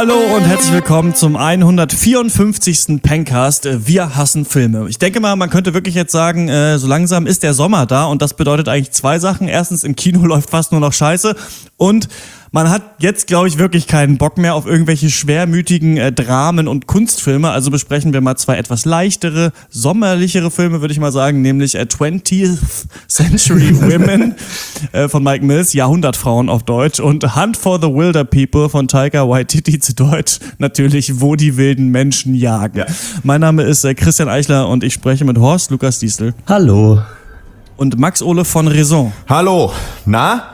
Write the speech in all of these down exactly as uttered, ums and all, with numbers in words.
Hallo und herzlich willkommen zum hundertvierundfünfzigsten Pencast. Wir hassen Filme. Ich denke mal, man könnte wirklich jetzt sagen, äh, so langsam ist der Sommer da und das bedeutet eigentlich zwei Sachen. Erstens, im Kino läuft fast nur noch Scheiße und man hat jetzt, glaube ich, wirklich keinen Bock mehr auf irgendwelche schwermütigen äh, Dramen und Kunstfilme. Also besprechen wir mal zwei etwas leichtere, sommerlichere Filme, würde ich mal sagen, nämlich äh, twentieth Century Women äh, von Mike Mills, Jahrhundertfrauen auf Deutsch, und Hunt for the Wilder People von Taika Waititi zu Deutsch, natürlich Wo die wilden Menschen jagen. Ja. Mein Name ist äh, Christian Eichler und ich spreche mit Horst Lukas Diestel. Hallo. Und Max Ole von Raison. Hallo. Na?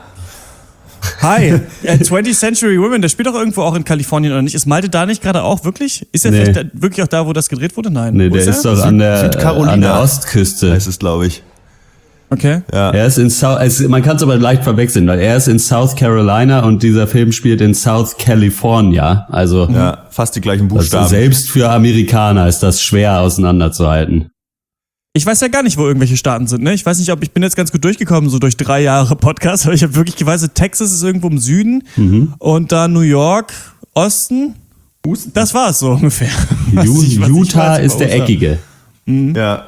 Hi, äh, twentieth Century Women, der spielt doch irgendwo auch in Kalifornien, oder nicht? Ist Malte da nicht gerade auch wirklich? Ist er nee. vielleicht da, wirklich auch da, wo das gedreht wurde? Nein. Nee, wo der ist, ist, ist doch an der, an der Ostküste. Das ist, glaube ich. Okay. Ja. Er ist in South, also man kann es aber leicht verwechseln, weil er ist in South Carolina und dieser Film spielt in South California. Also ja, fast die gleichen Buchstaben. Also selbst für Amerikaner ist das schwer auseinanderzuhalten. Ich weiß ja gar nicht, wo irgendwelche Staaten sind, ne? Ich weiß nicht, ob ich bin jetzt ganz gut durchgekommen, so durch drei Jahre Podcast, aber ich habe wirklich gewusst, Texas ist irgendwo im Süden mhm. und dann New York, Osten. Das war's so ungefähr. Ju- ich, Utah weiß, ist der Eckige. Mhm. Ja.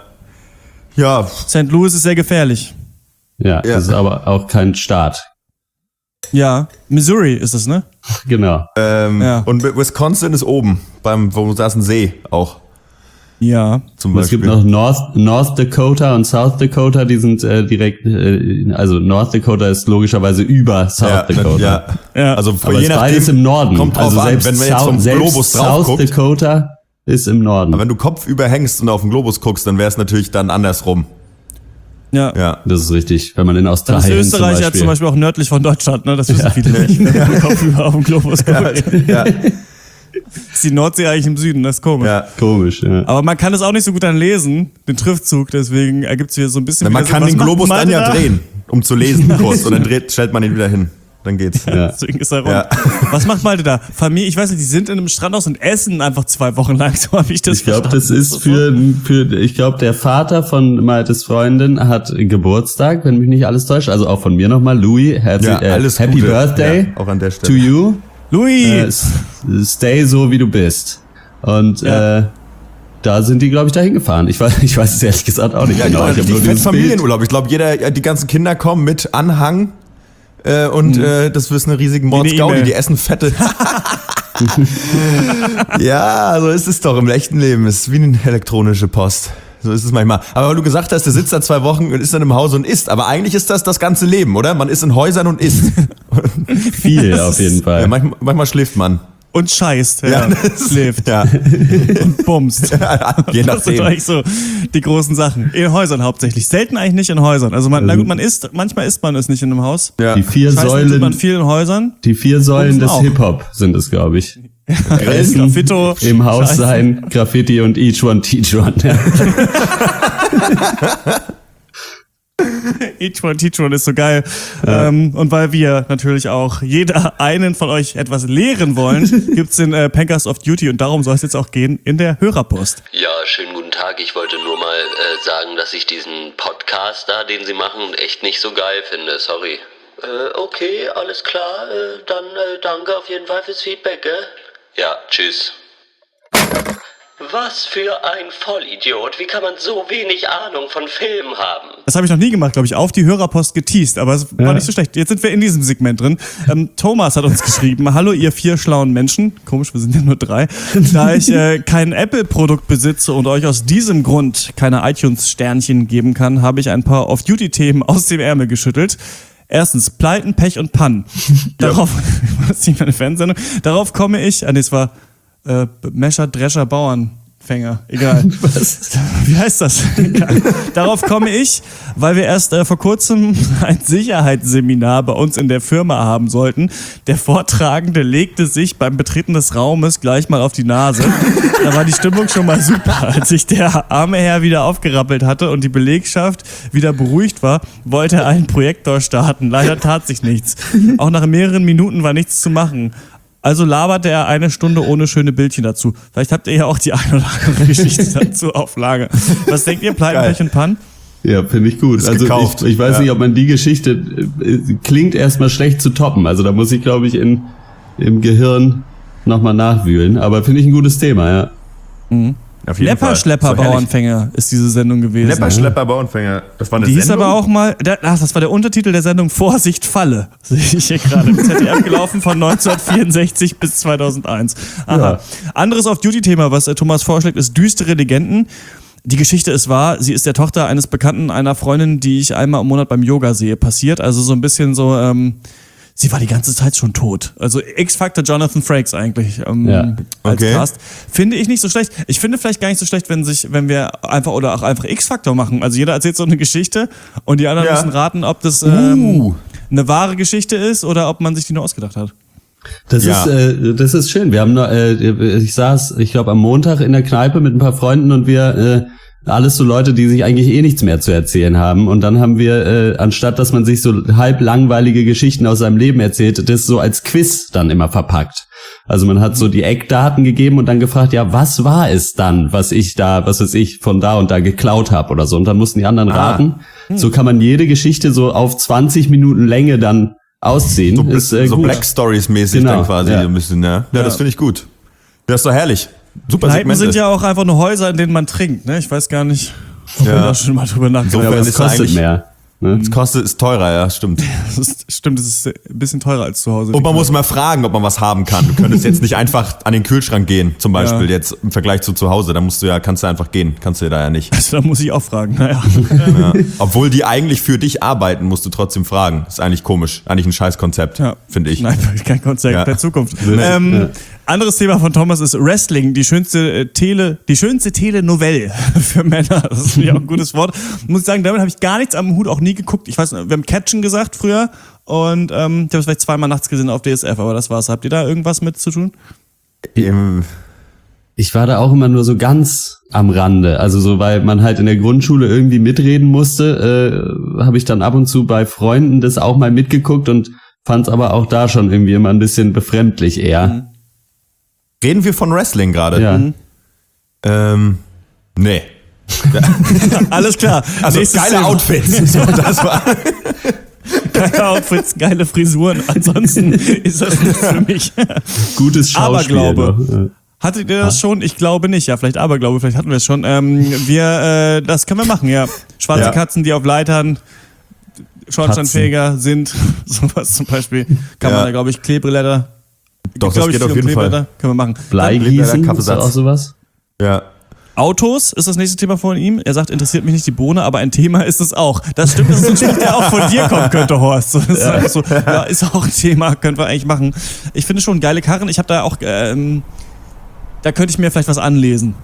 Ja. Saint Louis ist sehr gefährlich. Ja, ja, das ist aber auch kein Staat. Ja, Missouri ist es, ne? Genau. Ähm, ja. Und Wisconsin ist oben, beim, wo da ist ein See auch. Ja, zum Beispiel. Es gibt noch North, North Dakota und South Dakota, die sind äh, direkt, äh, also North Dakota ist logischerweise über South ja, Dakota. Ja, ja. Also aber je nachdem ist im Norden. Kommt drauf also an, selbst wenn wir jetzt South, vom Globus drauf South guckt, Dakota ist im Norden. Aber wenn du Kopf überhängst und auf den Globus guckst, dann wäre es natürlich dann andersrum. Ja. ja, das ist richtig. Wenn man in Australien dann ist Österreich ja zum Beispiel auch nördlich von Deutschland, ne? Das wissen ja. viele nicht. Wenn man Kopf über auf den Globus guckt. Ja. Ja. Ist die Nordsee eigentlich im Süden, das ist komisch. Ja, komisch, ja. Aber man kann es auch nicht so gut dann lesen, den Schriftzug, deswegen ergibt es hier so ein bisschen... Man kann den Globus dann ja drehen, um zu lesen kurz, und dann dreht, stellt man ihn wieder hin. Dann geht's. Ja. Deswegen ist er rund. Ja. Was macht Malte da? Familie, ich weiß nicht, die sind in einem Strandhaus und essen einfach zwei Wochen lang, so habe ich das Ich glaube, das ist für, für ich glaube, der Vater von Maltes Freundin hat Geburtstag, wenn mich nicht alles täuscht, also auch von mir nochmal, Louis, herzlich, ja, alles äh, Happy Gute. Birthday ja, auch an der Stelle. to you. Louis! Äh, stay so, wie du bist. Und ja. äh, da sind die, glaube ich, dahin gefahren. Ich weiß, ich weiß es ehrlich gesagt auch nicht ja, genau. Ich ich die fett Familienurlaub. Ich glaube, jeder, die ganzen Kinder kommen mit Anhang äh, und hm. äh, das ist eine riesige Mordsgaudi. Die essen fette. Ja, so ist es doch im echten Leben. Es ist wie eine elektronische Post. So ist es manchmal. Aber weil du gesagt hast, der sitzt da zwei Wochen und ist dann im Haus und isst. Aber eigentlich ist das das ganze Leben, oder? Man ist in Häusern und isst. Viel auf jeden Fall. Ja, manchmal, manchmal schläft man. Und scheißt, ja. ja schläft. Ja. Und bumst. Ja, je nachdem. Das sind eigentlich so die großen Sachen. In Häusern hauptsächlich. Selten eigentlich nicht in Häusern. Also man, na gut, man isst, manchmal isst man es nicht in einem Haus. Ja. Die vier Scheißen Säulen. tut man viel in Häusern. Die vier Säulen des Hip-Hop sind es, glaube ich. Essen, Graffito, im Haus Scheißen. sein, Graffiti und each one teach one. Ja. Each one teach one ist so geil. Ja. Ähm, und weil wir natürlich auch jeder einen von euch etwas lehren wollen, gibt's den äh, Pencast of Duty und darum soll es jetzt auch gehen in der Hörerpost. Ja, schönen guten Tag. Ich wollte nur mal äh, sagen, dass ich diesen Podcast da, den Sie machen, echt nicht so geil finde. Sorry. Äh, okay, alles klar. Äh, dann äh, danke auf jeden Fall fürs Feedback, gell? Ja, tschüss. Was für ein Vollidiot. Wie kann man so wenig Ahnung von Filmen haben? Das habe ich noch nie gemacht, glaube ich, auf die Hörerpost geteast, aber es war ja. nicht so schlecht. Jetzt sind wir in diesem Segment drin. Ähm, Thomas hat uns geschrieben, hallo ihr vier schlauen Menschen, komisch, wir sind ja nur drei, da ich äh, kein Apple-Produkt besitze und euch aus diesem Grund keine iTunes-Sternchen geben kann, habe ich ein paar Off-Duty-Themen aus dem Ärmel geschüttelt. Erstens, Pleiten, Pech und Pannen. Darauf, das ist nicht meine Fernsehsendung, darauf komme ich, ah nee, es war Äh, Mescher, Drescher, Bauernfänger, egal. Was? Wie heißt das? Darauf komme ich, weil wir erst äh, vor kurzem ein Sicherheitsseminar bei uns in der Firma haben sollten. Der Vortragende legte sich beim Betreten des Raumes gleich mal auf die Nase. Da war die Stimmung schon mal super. Als sich der arme Herr wieder aufgerappelt hatte und die Belegschaft wieder beruhigt war, wollte er einen Projektor starten. Leider tat sich nichts. Auch nach mehreren Minuten war nichts zu machen. Also laberte er eine Stunde ohne schöne Bildchen dazu. Vielleicht habt ihr ja auch die eine oder andere Geschichte dazu auf Lager. Was denkt ihr, Pleiten, Pech und Pannen? Ja, finde ich gut. Ist also gekauft. ich, ich weiß ja. nicht, ob man die Geschichte äh, klingt erstmal schlecht zu toppen. Also da muss ich, glaube ich, in im Gehirn nochmal nachwühlen. Aber finde ich ein gutes Thema, ja. Mhm. Auf jeden Lepper, Fall. Schlepper, So herrlich. Bauernfänger ist diese Sendung gewesen. Lepper, Schlepper, Bauernfänger. Das war eine Die hieß Sendung? aber auch mal, der, ach, das war der Untertitel der Sendung Vorsicht Falle. Sehe ich hier gerade. Im Z D F gelaufen von neunzehnhundertvierundsechzig bis zweitausendeins. Aha. Ja. Anderes Off-Duty-Thema, was äh, Thomas vorschlägt, ist düstere Legenden. Die Geschichte ist wahr, sie ist der Tochter eines Bekannten einer Freundin, die ich einmal im Monat beim Yoga sehe, passiert. Also so ein bisschen so, ähm, sie war die ganze Zeit schon tot. Also X-Factor Jonathan Frakes eigentlich ähm, Ja. als Okay. Cast. Finde ich nicht so schlecht. Ich finde vielleicht gar nicht so schlecht, wenn sich, wenn wir einfach oder auch einfach X-Factor machen. Also jeder erzählt so eine Geschichte und die anderen Ja. müssen raten, ob das ähm, Uh. eine wahre Geschichte ist oder ob man sich die nur ausgedacht hat. Das Ja. ist äh, das ist schön. Wir haben noch, äh, ich saß, ich glaube am Montag in der Kneipe mit ein paar Freunden und wir äh, alles so Leute, die sich eigentlich eh nichts mehr zu erzählen haben. Und dann haben wir, äh, anstatt dass man sich so halb langweilige Geschichten aus seinem Leben erzählt, das so als Quiz dann immer verpackt. Also man hat so die Eckdaten gegeben und dann gefragt, ja, was war es dann, was ich da, was weiß ich, von da und da geklaut habe oder so. Und dann mussten die anderen Ah. raten. So kann man jede Geschichte so auf zwanzig Minuten Länge dann ausziehen. So, ist, äh, so gut. Black Stories mäßig Genau, dann quasi ja. ein bisschen, ja. Ja, das finde ich gut. Das ist doch herrlich. Super Kneipen Segmente. sind ja auch einfach nur Häuser, in denen man trinkt. Ne? Ich weiß gar nicht, ob Ja. wir da schon mal drüber nachgedacht Ja, aber Insofern es ist kostet eigentlich- mehr. Ne? Es kostet, ist teurer, ja, stimmt. Das ist, stimmt, es ist ein bisschen teurer als zu Hause. Und man muss mal fragen, ob man was haben kann. Du könntest jetzt nicht einfach an den Kühlschrank gehen, zum Beispiel, Ja. jetzt im Vergleich zu zu Hause. Da musst du ja, kannst du einfach gehen. Kannst du ja da ja nicht. Also, da muss ich auch fragen. Naja. Ja. Obwohl die eigentlich für dich arbeiten, musst du trotzdem fragen. Ist eigentlich komisch. Eigentlich ein Scheißkonzept, Ja. finde ich. Nein, kein Konzept Ja. der Zukunft. Ähm, Ja. Anderes Thema von Thomas ist Wrestling, die schönste äh, Tele, die schönste Telenovelle für Männer. Das ist mir auch ein gutes Wort. Muss ich sagen, damit habe ich gar nichts am Hut, auch nie geguckt. Ich weiß, wir haben Catchen gesagt früher und ähm, ich habe es vielleicht zweimal nachts gesehen auf D S F, aber das war's. Habt ihr da irgendwas mit zu tun? Ähm, Ich war da auch immer nur so ganz am Rande. Also so, weil man halt in der Grundschule irgendwie mitreden musste, äh, habe ich dann ab und zu bei Freunden das auch mal mitgeguckt und fand es aber auch da schon irgendwie immer ein bisschen befremdlich eher. Reden wir von Wrestling gerade? Ja. Ähm, nee. Alles klar. Also Nächstes geile Thema. Outfits. So, das war. Geile Outfits, geile Frisuren. Ansonsten ist das nichts für mich. Gutes Schauspiel. Aberglaube. noch. Hattet ihr das schon? Ich glaube nicht. Ja, vielleicht Aberglaube, vielleicht hatten wir es schon. Ähm, wir, äh, das können wir machen, ja. Schwarze Ja. Katzen, die auf Leitern Schornsteinfeger sind. Sowas zum Beispiel. Kann Ja. man da, glaube ich, Kleeblätter. Doch, das glaub ich, geht auf vier jeden Fall. Kleeblätter. Können wir machen. Bleigießen, ist das Kaffeesatz. auch sowas? Ja. Autos ist das nächste Thema von ihm. Er sagt, interessiert mich nicht die Bohne, aber ein Thema ist es auch. Das stimmt, das ist ein Spruch, der auch von dir kommen könnte, Horst. So, das ist, einfach so, ja, ist auch ein Thema, können wir eigentlich machen. Ich finde schon geile Karren. Ich habe da auch, ähm, da könnte ich mir vielleicht was anlesen.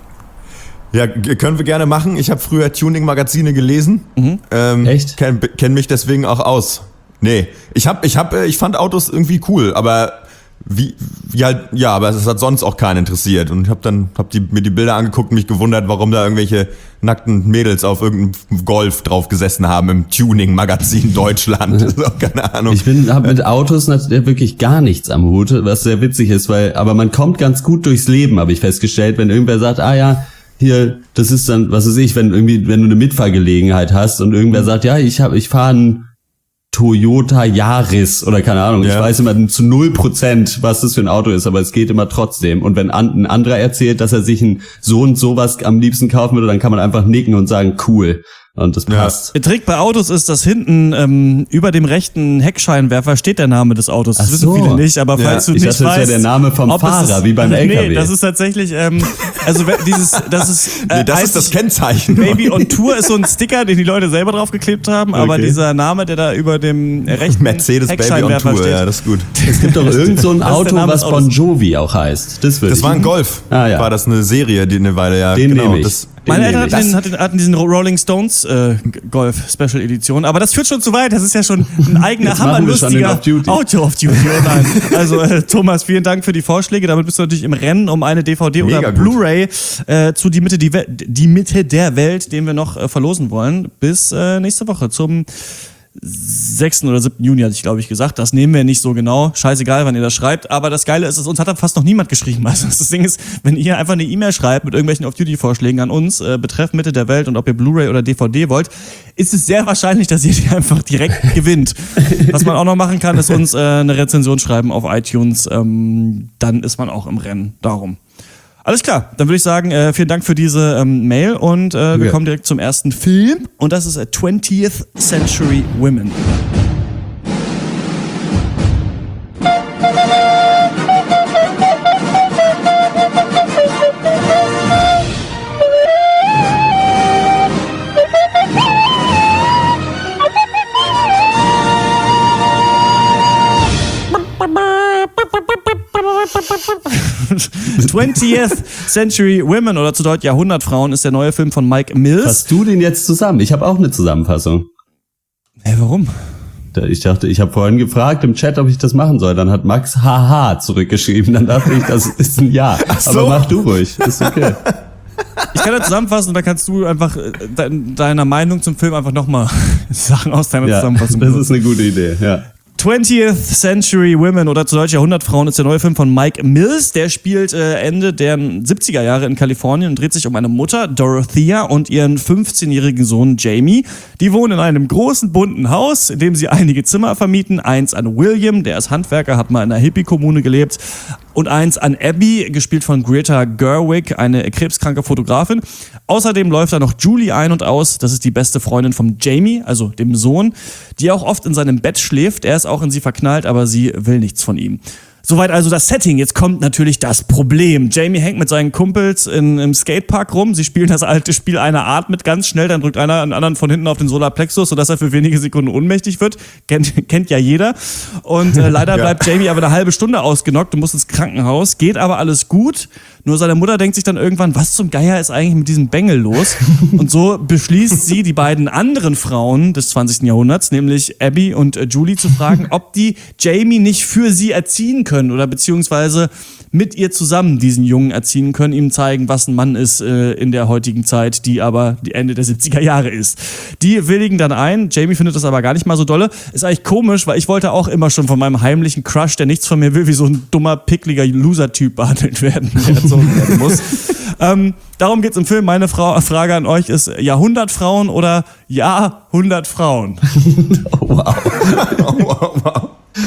Ja, g- können wir gerne machen. Ich habe früher Tuning-Magazine gelesen. Ähm, Echt? Kenn, kenn mich deswegen auch aus. Nee, ich hab, ich hab, äh, ich fand Autos irgendwie cool, aber wie, wie halt, ja, aber es hat sonst auch keinen interessiert. Und ich hab dann, hab die, mir die Bilder angeguckt und mich gewundert, warum da irgendwelche nackten Mädels auf irgendeinem Golf drauf gesessen haben im Tuning-Magazin Deutschland. Das ist auch keine Ahnung. Ich bin, hab mit Autos natürlich wirklich gar nichts am Hut, was sehr witzig ist, weil, aber man kommt ganz gut durchs Leben, habe ich festgestellt, wenn irgendwer sagt, ah ja, hier, das ist dann, was weiß ich, wenn irgendwie, wenn du eine Mitfahrgelegenheit hast und irgendwer sagt, ja, ich habe, ich fahre einen Toyota Yaris oder keine Ahnung, ich Ja. weiß immer zu null Prozent, was das für ein Auto ist, aber es geht immer trotzdem. Und wenn an, ein anderer erzählt, dass er sich ein so und sowas am liebsten kaufen würde, dann kann man einfach nicken und sagen, cool. Und das Ja. passt. Der Trick bei Autos ist, dass hinten ähm, über dem rechten Heckscheinwerfer steht der Name des Autos. Das Ach wissen so. viele nicht, aber Ja. falls du Ich nicht dachte, das wäre weißt, der Name vom ob es Fahrer, ist, wie beim L K W. Nee, das ist tatsächlich, ähm, also wenn- dieses, das ist, äh, nee, das ist das einzig- Kennzeichen. Baby on Tour ist so ein Sticker, den die Leute selber draufgeklebt haben, aber Okay. dieser Name, der da über dem rechten Mercedes Baby on Heckscheinwerfer Tour, steht. ja, das ist gut. Es gibt doch irgend so ein Das ist der Auto, Name was des Autos. Bon Jovi auch heißt. Das würde Das ich. war ein Golf. Ah, ja. War das eine Serie, die eine Weile, ja. Den genau. nehme ich. Das, Meine Den Eltern nehme hatten, ich. den, hatten, hatten diesen Rolling Stones äh, Golf Special Edition, aber das führt schon zu weit. Das ist ja schon ein eigener Jetzt machen wir schon den hammerlustiger Off-Duty. Auto of Duty. Oh nein. Also äh, Thomas, vielen Dank für die Vorschläge. Damit bist du natürlich im Rennen um eine D V D Mega oder gut. Blu-ray äh, zu die Mitte, die, We- die Mitte der Welt, den wir noch äh, verlosen wollen. Bis äh, nächste Woche zum sechsten oder siebten Juni hatte ich, glaube ich, gesagt. Das nehmen wir nicht so genau. Scheißegal, wann ihr das schreibt. Aber das Geile ist, uns hat da fast noch niemand geschrieben. Also das Ding ist, wenn ihr einfach eine E-Mail schreibt mit irgendwelchen Off-Duty-Vorschlägen an uns, äh, betreff Mitte der Welt und ob ihr Blu-ray oder D V D wollt, ist es sehr wahrscheinlich, dass ihr die einfach direkt gewinnt. Was man auch noch machen kann, ist uns äh, eine Rezension schreiben auf iTunes. Ähm, dann ist man auch im Rennen. Darum. Alles klar, dann würde ich sagen, äh, vielen Dank für diese ähm, Mail und äh, wir ja. kommen direkt zum ersten Film und das ist äh, twentieth Century Women. twentieth Century Women oder zu Deutsch Jahrhundertfrauen ist der neue Film von Mike Mills. Fasst du den jetzt zusammen? Ich habe auch eine Zusammenfassung. Hä, warum? Ich dachte, ich habe vorhin gefragt im Chat, ob ich das machen soll. Dann hat Max Haha zurückgeschrieben. Dann dachte ich, das ist ein Ja. so. Aber mach du ruhig, ist okay. Ich kann das zusammenfassen und dann kannst du einfach de- deiner Meinung zum Film einfach nochmal Sachen aus deiner Ja, Zusammenfassung das ist eine gute Idee, ja. twentieth Century Women oder zu Deutsch Jahrhundertfrauen ist der neue Film von Mike Mills. Der spielt äh, Ende der siebziger Jahre in Kalifornien und dreht sich um eine Mutter, Dorothea, und ihren fünfzehnjährigen Sohn Jamie. Die wohnen in einem großen, bunten Haus, in dem sie einige Zimmer vermieten. Eins an William, der ist Handwerker, hat mal in einer Hippie-Kommune gelebt. Und eins an Abby, gespielt von Greta Gerwig, eine krebskranke Fotografin. Außerdem läuft da noch Julie ein und aus. Das ist die beste Freundin von Jamie, also dem Sohn, die auch oft in seinem Bett schläft. Er ist auch in sie verknallt, aber sie will nichts von ihm. Soweit also das Setting. Jetzt kommt natürlich das Problem. Jamie hängt mit seinen Kumpels in, im Skatepark rum. Sie spielen das alte Spiel einer Art mit ganz schnell. Dann drückt einer einen anderen von hinten auf den Solarplexus, sodass er für wenige Sekunden ohnmächtig wird. Kennt, kennt ja jeder. Und äh, leider ja. bleibt Jamie aber eine halbe Stunde ausgenockt und muss ins Krankenhaus. Geht aber alles gut. Nur seine Mutter denkt sich dann irgendwann, was zum Geier ist eigentlich mit diesem Bengel los? Und so beschließt sie, die beiden anderen Frauen des zwanzigsten Jahrhunderts, nämlich Abby und äh, Julie, zu fragen, ob die Jamie nicht für sie erziehen können oder beziehungsweise mit ihr zusammen diesen Jungen erziehen können, ihm zeigen, was ein Mann ist äh, in der heutigen Zeit, die aber die Ende der siebziger Jahre ist. Die willigen dann ein, Jamie findet das aber gar nicht mal so dolle. Ist eigentlich komisch, weil ich wollte auch immer schon von meinem heimlichen Crush, der nichts von mir will, wie so ein dummer, pickliger Loser-Typ behandelt werden, der erzogen werden muss. ähm, darum geht's im Film. Meine Frau, Frage an euch ist, Jahrhundertfrauen oder Jahrhundertfrauen? Oh, wow. oh, wow, wow.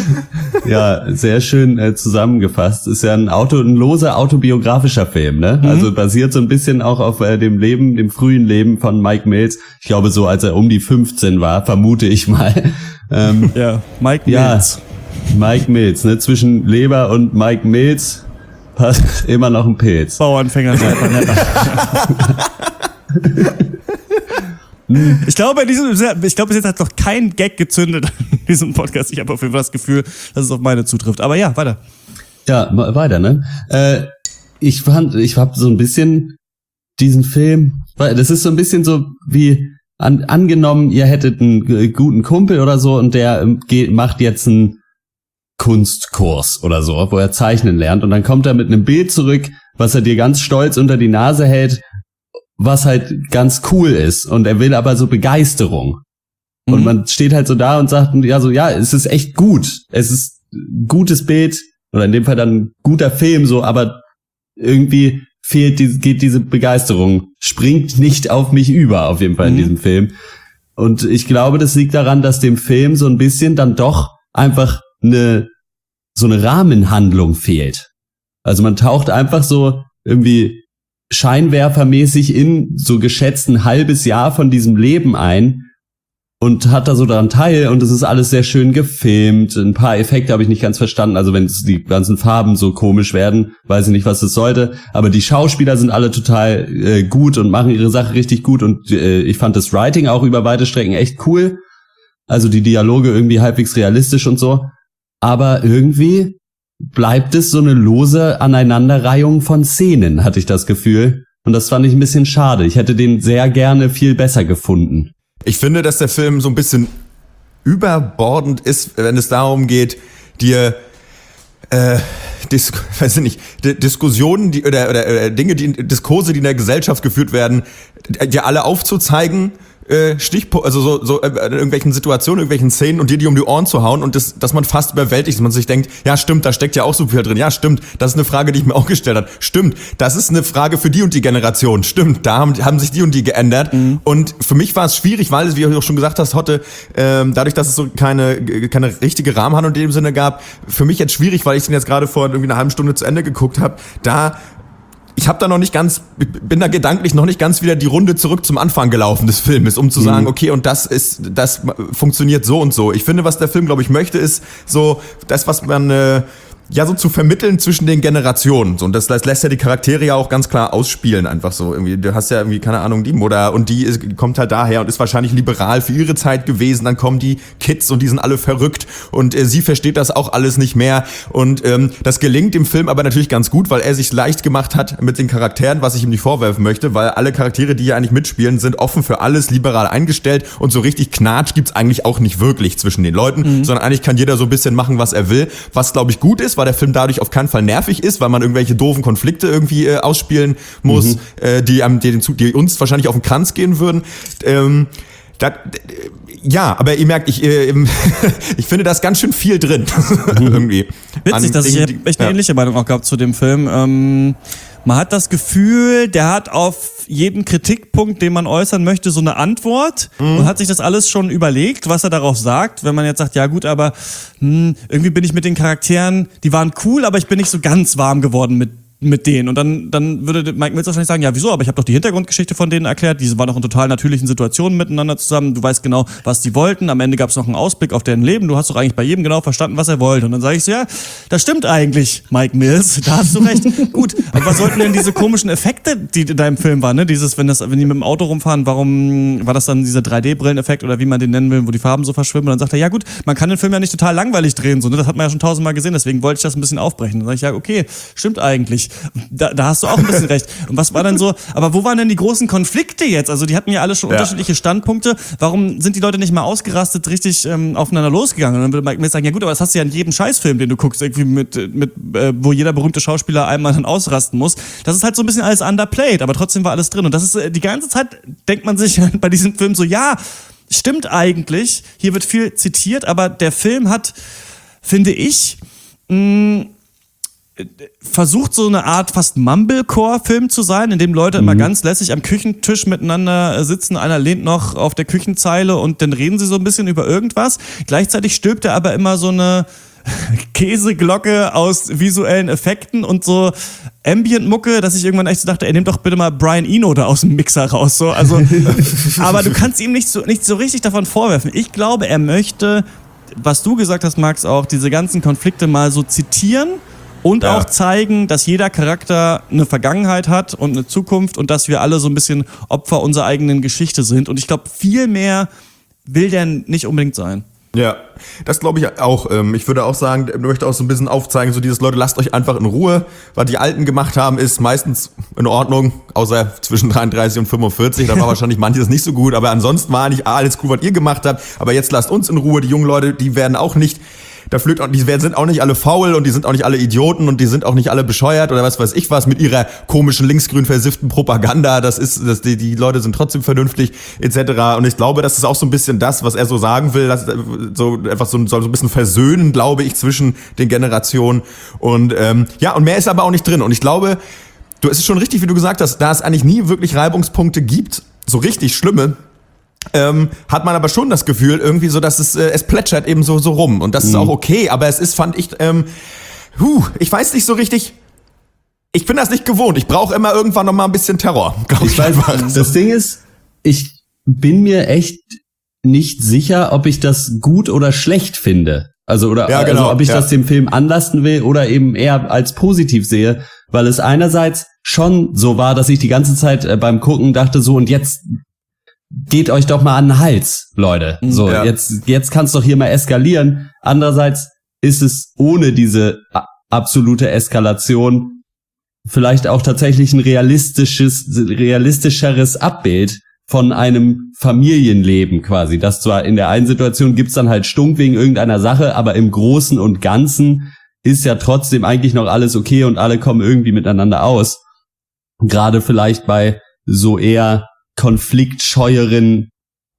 Ja, sehr schön äh, zusammengefasst. Ist ja ein Auto, ein loser autobiografischer Film, ne? Mhm. Also basiert so ein bisschen auch auf äh, dem Leben, dem frühen Leben von Mike Mills. Ich glaube, so als er um die fünfzehn war, vermute ich mal. Ähm, ja, Mike ja, Mills. Mike Mills, ne? Zwischen Leber und Mike Mills passt immer noch ein Pilz. Bauernfänger. Ich glaube, in diesem, ich glaube, bis jetzt hat noch kein Gag gezündet in diesem Podcast. Ich habe auf jeden Fall das Gefühl, dass es auf meine zutrifft. Aber ja, weiter. Ja, weiter, ne? Äh, ich fand, ich hab so ein bisschen diesen Film, das ist so ein bisschen so wie an, angenommen, ihr hättet einen guten Kumpel oder so und der ähm, geht, macht jetzt einen Kunstkurs oder so, wo er zeichnen lernt und dann kommt er mit einem Bild zurück, was er dir ganz stolz unter die Nase hält, was halt ganz cool ist und er will aber so Begeisterung. Mhm. Und man steht halt so da und sagt, ja so, ja, es ist echt gut. Es ist ein gutes Bild oder in dem Fall dann ein guter Film so, aber irgendwie fehlt die, geht diese Begeisterung, springt nicht auf mich über, auf jeden Fall in mhm. diesem Film. Und ich glaube, das liegt daran, dass dem Film so ein bisschen dann doch einfach eine, so eine Rahmenhandlung fehlt. Also man taucht einfach so irgendwie scheinwerfermäßig in so geschätzt ein halbes Jahr von diesem Leben ein und hat da so daran teil und es ist alles sehr schön gefilmt. Ein paar Effekte habe ich nicht ganz verstanden, also wenn die ganzen Farben so komisch werden, weiß ich nicht, was das sollte, aber die Schauspieler sind alle total äh, gut und machen ihre Sache richtig gut und äh, ich fand das Writing auch über weite Strecken echt cool, also die Dialoge irgendwie halbwegs realistisch und so, aber irgendwie bleibt es so eine lose Aneinanderreihung von Szenen, hatte ich das Gefühl. Und das fand ich ein bisschen schade. Ich hätte den sehr gerne viel besser gefunden. Ich finde, dass der Film so ein bisschen überbordend ist, wenn es darum geht, dir äh, Dis- weiß ich nicht, D- Diskussionen die, oder, oder, oder Dinge, die Diskurse, die in der Gesellschaft geführt werden, dir alle aufzuzeigen, äh, Stichpunkte, also so, so äh, in irgendwelchen Situationen, irgendwelchen Szenen und dir die um die Ohren zu hauen und das, dass man fast überwältigt, dass man sich denkt, ja stimmt, da steckt ja auch so viel drin, ja stimmt, das ist eine Frage, die ich mir auch gestellt habe, stimmt, das ist eine Frage für die und die Generation, stimmt, da haben, haben sich die und die geändert mhm. und für mich war es schwierig, weil, wie du auch schon gesagt hast, Hotte, ähm, dadurch, dass es so keine, keine richtige Rahmenhandlung in dem Sinne gab, für mich jetzt schwierig, weil ich den jetzt gerade vor irgendwie einer halben Stunde zu Ende geguckt habe, da ich habe da noch nicht ganz, bin da gedanklich noch nicht ganz wieder die Runde zurück zum Anfang gelaufen des Filmes, um zu mhm. sagen, okay, und das ist, das funktioniert so und so. Ich finde, was der Film, glaube ich, möchte, ist so das, was man äh, ja so zu vermitteln zwischen den Generationen. So, und das, das lässt ja die Charaktere ja auch ganz klar ausspielen, einfach so. Irgendwie, du hast ja irgendwie, keine Ahnung, die Mutter und die ist, kommt halt daher und ist wahrscheinlich liberal für ihre Zeit gewesen. Dann kommen die Kids und die sind alle verrückt und äh, sie versteht das auch alles nicht mehr. Und ähm, das gelingt dem Film aber natürlich ganz gut, weil er sich leicht gemacht hat mit den Charakteren, was ich ihm nicht vorwerfen möchte, weil alle Charaktere, die hier eigentlich mitspielen, sind offen für alles, liberal eingestellt und so richtig Knatsch gibt's eigentlich auch nicht wirklich zwischen den Leuten, mhm. sondern eigentlich kann jeder so ein bisschen machen, was er will, was glaube ich gut ist, weil der Film dadurch auf keinen Fall nervig ist, weil man irgendwelche doofen Konflikte irgendwie äh, ausspielen muss, mhm. äh, die, ähm, die, die uns wahrscheinlich auf den Kranz gehen würden. Ähm, da, ja, aber ihr merkt, ich, äh, ich finde da ist ganz schön viel drin. irgendwie. Witzig, dass ich echt eine ja. ähnliche Meinung auch gehabt zu dem Film. Ähm, man hat das Gefühl, der hat auf jeden Kritikpunkt, den man äußern möchte, so eine Antwort mhm. und hat sich das alles schon überlegt, was er darauf sagt. Wenn man jetzt sagt, ja gut, aber hm, irgendwie bin ich mit den Charakteren, die waren cool, aber ich bin nicht so ganz warm geworden mit mit denen. Und dann, dann würde Mike Mills wahrscheinlich sagen, ja, wieso? Aber ich habe doch die Hintergrundgeschichte von denen erklärt. Die waren doch in total natürlichen Situationen miteinander zusammen. Du weißt genau, was die wollten. Am Ende gab es noch einen Ausblick auf deren Leben. Du hast doch eigentlich bei jedem genau verstanden, was er wollte. Und dann sage ich so, ja, das stimmt eigentlich, Mike Mills. Da hast du recht. Gut, aber was sollten denn diese komischen Effekte, die in deinem Film waren, ne? Dieses, wenn das, wenn die mit dem Auto rumfahren, warum war das dann dieser drei D-Brilleneffekt oder wie man den nennen will, wo die Farben so verschwimmen? Und dann sagt er, ja gut, man kann den Film ja nicht total langweilig drehen. So, ne? Das hat man ja schon tausendmal gesehen. Deswegen wollte ich das ein bisschen aufbrechen. Dann sage ich, ja, okay, stimmt eigentlich. Da, da hast du auch ein bisschen recht. Und was war denn so, aber wo waren denn die großen Konflikte jetzt? Also die hatten ja alle schon ja. unterschiedliche Standpunkte. Warum sind die Leute nicht mal ausgerastet, richtig ähm, aufeinander losgegangen? Und dann würde Mike Mills sagen, ja gut, aber das hast du ja in jedem Scheißfilm, den du guckst, irgendwie mit, mit äh, wo jeder berühmte Schauspieler einmal dann ausrasten muss. Das ist halt so ein bisschen alles underplayed, aber trotzdem war alles drin. Und das ist äh, die ganze Zeit, denkt man sich bei diesem Film so, ja, stimmt eigentlich, hier wird viel zitiert, aber der Film hat, finde ich, mh, versucht so eine Art fast Mumblecore-Film zu sein, in dem Leute mhm. immer ganz lässig am Küchentisch miteinander sitzen, einer lehnt noch auf der Küchenzeile und dann reden sie so ein bisschen über irgendwas. Gleichzeitig stülpt er aber immer so eine Käseglocke aus visuellen Effekten und so Ambient-Mucke, dass ich irgendwann echt so dachte, ey, nimm doch bitte mal Brian Eno da aus dem Mixer raus. So. Also, aber du kannst ihm nicht so, nicht so richtig davon vorwerfen. Ich glaube, er möchte, was du gesagt hast, Max, auch diese ganzen Konflikte mal so zitieren und ja. auch zeigen, dass jeder Charakter eine Vergangenheit hat und eine Zukunft und dass wir alle so ein bisschen Opfer unserer eigenen Geschichte sind. Und ich glaube, viel mehr will der nicht unbedingt sein. Ja, das glaube ich auch. Ich würde auch sagen, ich möchte auch so ein bisschen aufzeigen, so dieses Leute, lasst euch einfach in Ruhe. Was die Alten gemacht haben, ist meistens in Ordnung, außer zwischen dreiunddreißig und fünfundvierzig. Da war wahrscheinlich manches nicht so gut, aber ansonsten war nicht alles cool, was ihr gemacht habt. Aber jetzt lasst uns in Ruhe. Die jungen Leute, die werden auch nicht... Da flögt auch, die sind auch nicht alle faul und die sind auch nicht alle Idioten und die sind auch nicht alle bescheuert oder was weiß ich was mit ihrer komischen linksgrün versifften Propaganda. Das ist, das, die, die Leute sind trotzdem vernünftig et cetera. Und ich glaube, das ist auch so ein bisschen das, was er so sagen will, dass, so einfach so, so ein bisschen versöhnen, glaube ich, zwischen den Generationen. Und ähm, ja, und mehr ist aber auch nicht drin. Und ich glaube, du, es ist schon richtig, wie du gesagt hast, da es eigentlich nie wirklich Reibungspunkte gibt, so richtig schlimme. Ähm, hat man aber schon das Gefühl, irgendwie so, dass es, äh, es plätschert eben so, so rum. Und das mhm. ist auch okay, aber es ist, fand ich, ähm, huh, ich weiß nicht so richtig, ich bin das nicht gewohnt. Ich brauche immer irgendwann noch mal ein bisschen Terror, glaube ich. ich weiß, das Ding ist, ich bin mir echt nicht sicher, ob ich das gut oder schlecht finde. Also, oder, ja, genau, also, ob ich ja. das dem Film anlasten will oder eben eher als positiv sehe, weil es einerseits schon so war, dass ich die ganze Zeit äh, beim Gucken dachte so, und jetzt geht euch doch mal an den Hals, Leute. So, ja. jetzt, jetzt kann's doch hier mal eskalieren. Andererseits ist es ohne diese a- absolute Eskalation vielleicht auch tatsächlich ein realistisches, realistischeres Abbild von einem Familienleben quasi. Das zwar in der einen Situation gibt's dann halt Stunk wegen irgendeiner Sache, aber im Großen und Ganzen ist ja trotzdem eigentlich noch alles okay und alle kommen irgendwie miteinander aus. Gerade vielleicht bei so eher konfliktscheueren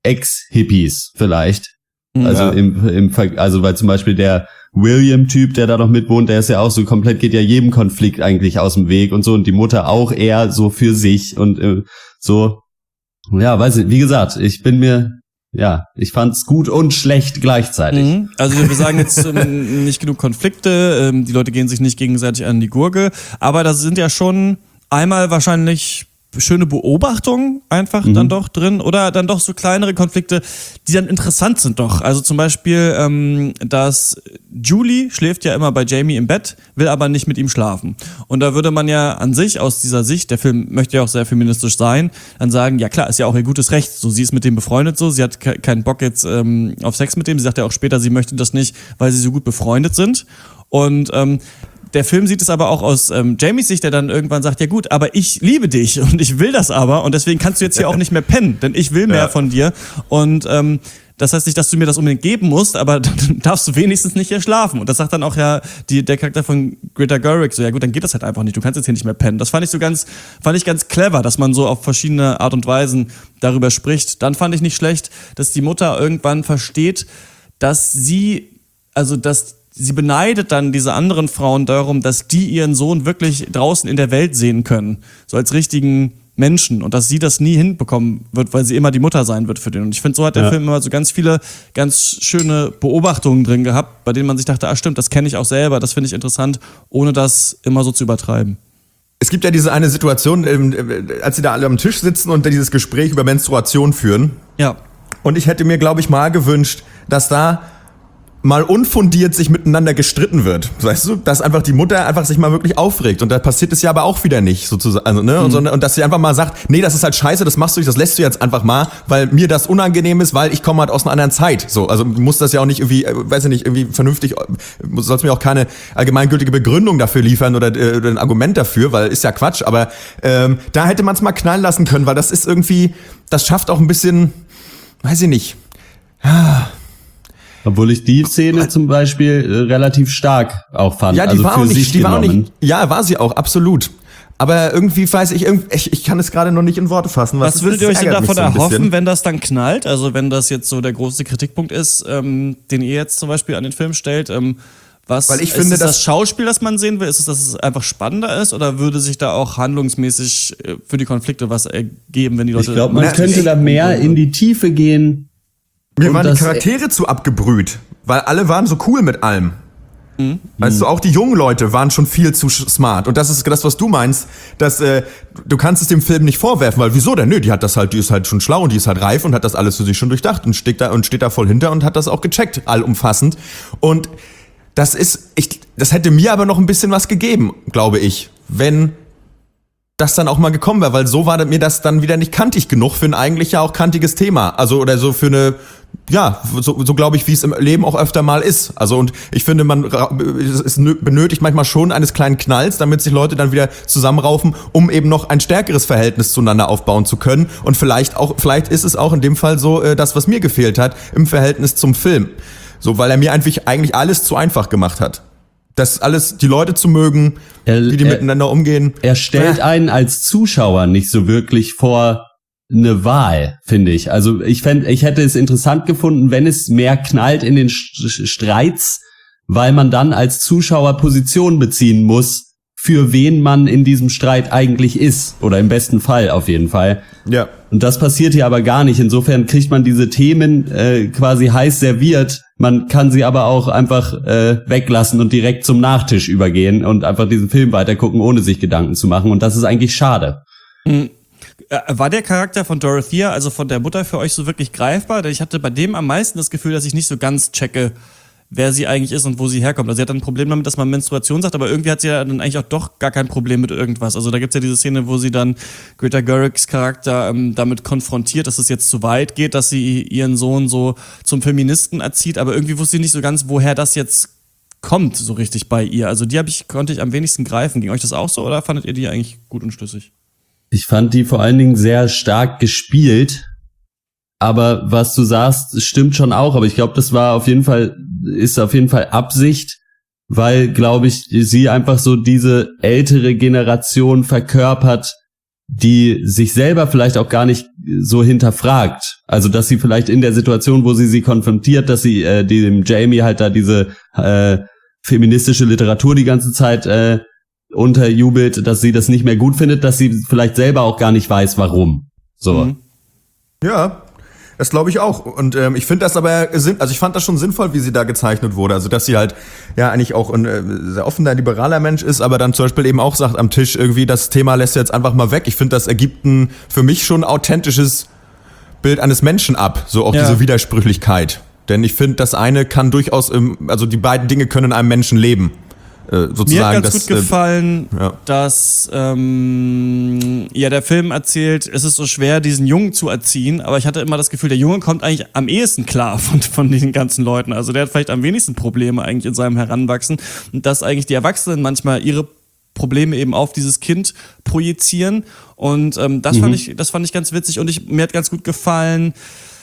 Ex-Hippies vielleicht. Mhm. Also Ja. im, im Ver- also weil zum Beispiel der William-Typ, der da noch mitwohnt, der ist ja auch so komplett, geht ja jedem Konflikt eigentlich aus dem Weg und so, und die Mutter auch eher so für sich und äh, so. Ja, weiß nicht, wie gesagt, ich bin mir, ja, ich fand's gut und schlecht gleichzeitig. Mhm. Also wir sagen jetzt ähm, nicht genug Konflikte, ähm, die Leute gehen sich nicht gegenseitig an die Gurgel, aber das sind ja schon einmal wahrscheinlich schöne Beobachtungen einfach Mhm. dann doch drin oder dann doch so kleinere Konflikte, die dann interessant sind doch. Also zum Beispiel, ähm, dass Julie schläft ja immer bei Jamie im Bett, will aber nicht mit ihm schlafen. Und da würde man ja an sich, aus dieser Sicht, der Film möchte ja auch sehr feministisch sein, dann sagen, ja klar, ist ja auch ihr gutes Recht. So, sie ist mit dem befreundet so, sie hat ke- keinen Bock jetzt ähm, auf Sex mit dem. Sie sagt ja auch später, sie möchte das nicht, weil sie so gut befreundet sind. Und ähm, der Film sieht es aber auch aus ähm, Jamies Sicht, der dann irgendwann sagt, ja gut, aber ich liebe dich und ich will das aber und deswegen kannst du jetzt hier auch nicht mehr pennen, denn ich will mehr Ja. von dir und ähm, das heißt nicht, dass du mir das unbedingt geben musst, aber dann darfst du wenigstens nicht hier schlafen. Und das sagt dann auch ja die, der Charakter von Greta Gerwig so, ja gut, dann geht das halt einfach nicht, du kannst jetzt hier nicht mehr pennen. Das fand ich so ganz, fand ich ganz clever, dass man so auf verschiedene Art und Weisen darüber spricht. Dann fand ich nicht schlecht, dass die Mutter irgendwann versteht, dass sie, also dass sie beneidet dann diese anderen Frauen darum, dass die ihren Sohn wirklich draußen in der Welt sehen können, so als richtigen Menschen, und dass sie das nie hinbekommen wird, weil sie immer die Mutter sein wird für den. Und ich finde, so hat der Ja. Film immer so ganz viele ganz schöne Beobachtungen drin gehabt, bei denen man sich dachte, ah stimmt, das kenne ich auch selber, das finde ich interessant, ohne das immer so zu übertreiben. Es gibt ja diese eine Situation, ähm, äh, als sie da alle am Tisch sitzen und dieses Gespräch über Menstruation führen. Ja. Und ich hätte mir, glaube ich, mal gewünscht, dass da mal unfundiert sich miteinander gestritten wird. Weißt du, dass einfach die Mutter einfach sich mal wirklich aufregt. Und da passiert es ja aber auch wieder nicht, sozusagen. Also, ne? und, so, und dass sie einfach mal sagt, nee, das ist halt scheiße, das machst du nicht, das lässt du jetzt einfach mal, weil mir das unangenehm ist, weil ich komme halt aus einer anderen Zeit. So, also du musst das ja auch nicht irgendwie, äh, weiß ich nicht, irgendwie vernünftig, du sollst mir auch keine allgemeingültige Begründung dafür liefern oder, äh, oder ein Argument dafür, weil ist ja Quatsch. Aber ähm, da hätte man es mal knallen lassen können, weil das ist irgendwie, das schafft auch ein bisschen, weiß ich nicht, Obwohl ich die Szene zum Beispiel äh, relativ stark auch fand. ja, die also war für auch sich nicht, die war auch genommen. nicht, ja, war sie auch, absolut. Aber irgendwie weiß ich, irgendwie, ich, ich kann es gerade noch nicht in Worte fassen. Was ist, würdet das ihr euch denn ärgert mich davon so ein erhoffen, bisschen. wenn das dann knallt? Also wenn das jetzt so der große Kritikpunkt ist, ähm, den ihr jetzt zum Beispiel an den Film stellt, ähm, was Weil ich ist finde, es das dass- Schauspiel, das man sehen will? Ist es, dass es einfach spannender ist? Oder würde sich da auch handlungsmäßig äh, für die Konflikte was ergeben, wenn die Leute... Ich glaube, man Na, könnte ich- da mehr in die Tiefe gehen. Mir und waren die das- Charaktere zu abgebrüht, weil alle waren so cool mit allem. Mhm. Weißt du, auch die jungen Leute waren schon viel zu sch- smart. Und das ist das, was du meinst, dass äh, du kannst es dem Film nicht vorwerfen, weil wieso denn? Nö, die hat das halt, die ist halt schon schlau und die ist halt reif und hat das alles für sich schon durchdacht und steht da und steht da voll hinter und hat das auch gecheckt, allumfassend. Und das ist, ich, das hätte mir aber noch ein bisschen was gegeben, glaube ich, wenn das dann auch mal gekommen wäre, weil so war mir das dann wieder nicht kantig genug für ein eigentlich ja auch kantiges Thema. Also, oder so für eine, ja, so, so glaube ich, wie es im Leben auch öfter mal ist. Also, und ich finde, man ra- es nö- benötigt manchmal schon eines kleinen Knalls, damit sich Leute dann wieder zusammenraufen, um eben noch ein stärkeres Verhältnis zueinander aufbauen zu können. Und vielleicht auch, vielleicht ist es auch in dem Fall so, äh, das, was mir gefehlt hat, im Verhältnis zum Film. So, weil er mir einfach eigentlich alles zu einfach gemacht hat. Das alles, die Leute zu mögen, Er- wie die er- miteinander umgehen. Er stellt einen als Zuschauer nicht so wirklich vor eine Wahl, finde ich. Also ich fänd, ich hätte es interessant gefunden, wenn es mehr knallt in den St- Streits, weil man dann als Zuschauer Position beziehen muss, für wen man in diesem Streit eigentlich ist. Oder im besten Fall auf jeden Fall. Ja. Und das passiert hier aber gar nicht. Insofern kriegt man diese Themen äh, quasi heiß serviert. Man kann sie aber auch einfach äh, weglassen und direkt zum Nachtisch übergehen und einfach diesen Film weitergucken, ohne sich Gedanken zu machen. Und das ist eigentlich schade. Äh, War der Charakter von Dorothea, also von der Mutter, für euch so wirklich greifbar? Denn ich hatte bei dem am meisten das Gefühl, dass ich nicht so ganz checke, wer sie eigentlich ist und wo sie herkommt. Also sie hat dann ein Problem damit, dass man Menstruation sagt, aber irgendwie hat sie ja dann eigentlich auch doch gar kein Problem mit irgendwas. Also da gibt's ja diese Szene, wo sie dann Greta Gerwigs Charakter ähm, damit konfrontiert, dass es jetzt zu weit geht, dass sie ihren Sohn so zum Feministen erzieht, aber irgendwie wusste sie nicht so ganz, woher das jetzt kommt, so richtig bei ihr. Also die hab ich, konnte ich am wenigsten greifen. Ging euch das auch so oder fandet ihr die eigentlich gut und schlüssig? Ich fand die vor allen Dingen sehr stark gespielt. Aber was du sagst, stimmt schon auch. Aber ich glaube, das war auf jeden Fall, ist auf jeden Fall Absicht, weil, glaube ich, sie einfach so diese ältere Generation verkörpert, die sich selber vielleicht auch gar nicht so hinterfragt. Also dass sie vielleicht in der Situation, wo sie sie konfrontiert, dass sie äh, dem Jamie halt da diese äh, feministische Literatur die ganze Zeit äh, unterjubelt, dass sie das nicht mehr gut findet, dass sie vielleicht selber auch gar nicht weiß, warum. So. Mhm. Ja, das glaube ich auch. Und ähm, ich finde das aber, sinn- also ich fand das schon sinnvoll, wie sie da gezeichnet wurde. Also dass sie halt ja eigentlich auch ein äh, sehr offener, liberaler Mensch ist, aber dann zum Beispiel eben auch sagt am Tisch irgendwie, das Thema lässt sie jetzt einfach mal weg. Ich finde, das ergibt ein für mich schon authentisches Bild eines Menschen ab, so auch Ja. diese Widersprüchlichkeit. Denn ich finde, das eine kann durchaus, im, also die beiden Dinge können in einem Menschen leben. Äh, sozusagen, Mir hat ganz das, gut gefallen, äh, ja. dass ähm, ja der Film erzählt, es ist so schwer, diesen Jungen zu erziehen, aber ich hatte immer das Gefühl, der Junge kommt eigentlich am ehesten klar von, von diesen ganzen Leuten. Also der hat vielleicht am wenigsten Probleme eigentlich in seinem Heranwachsen und dass eigentlich die Erwachsenen manchmal ihre Probleme eben auf dieses Kind projizieren und ähm, das Mhm. fand ich, das fand ich ganz witzig und ich, mir hat ganz gut gefallen,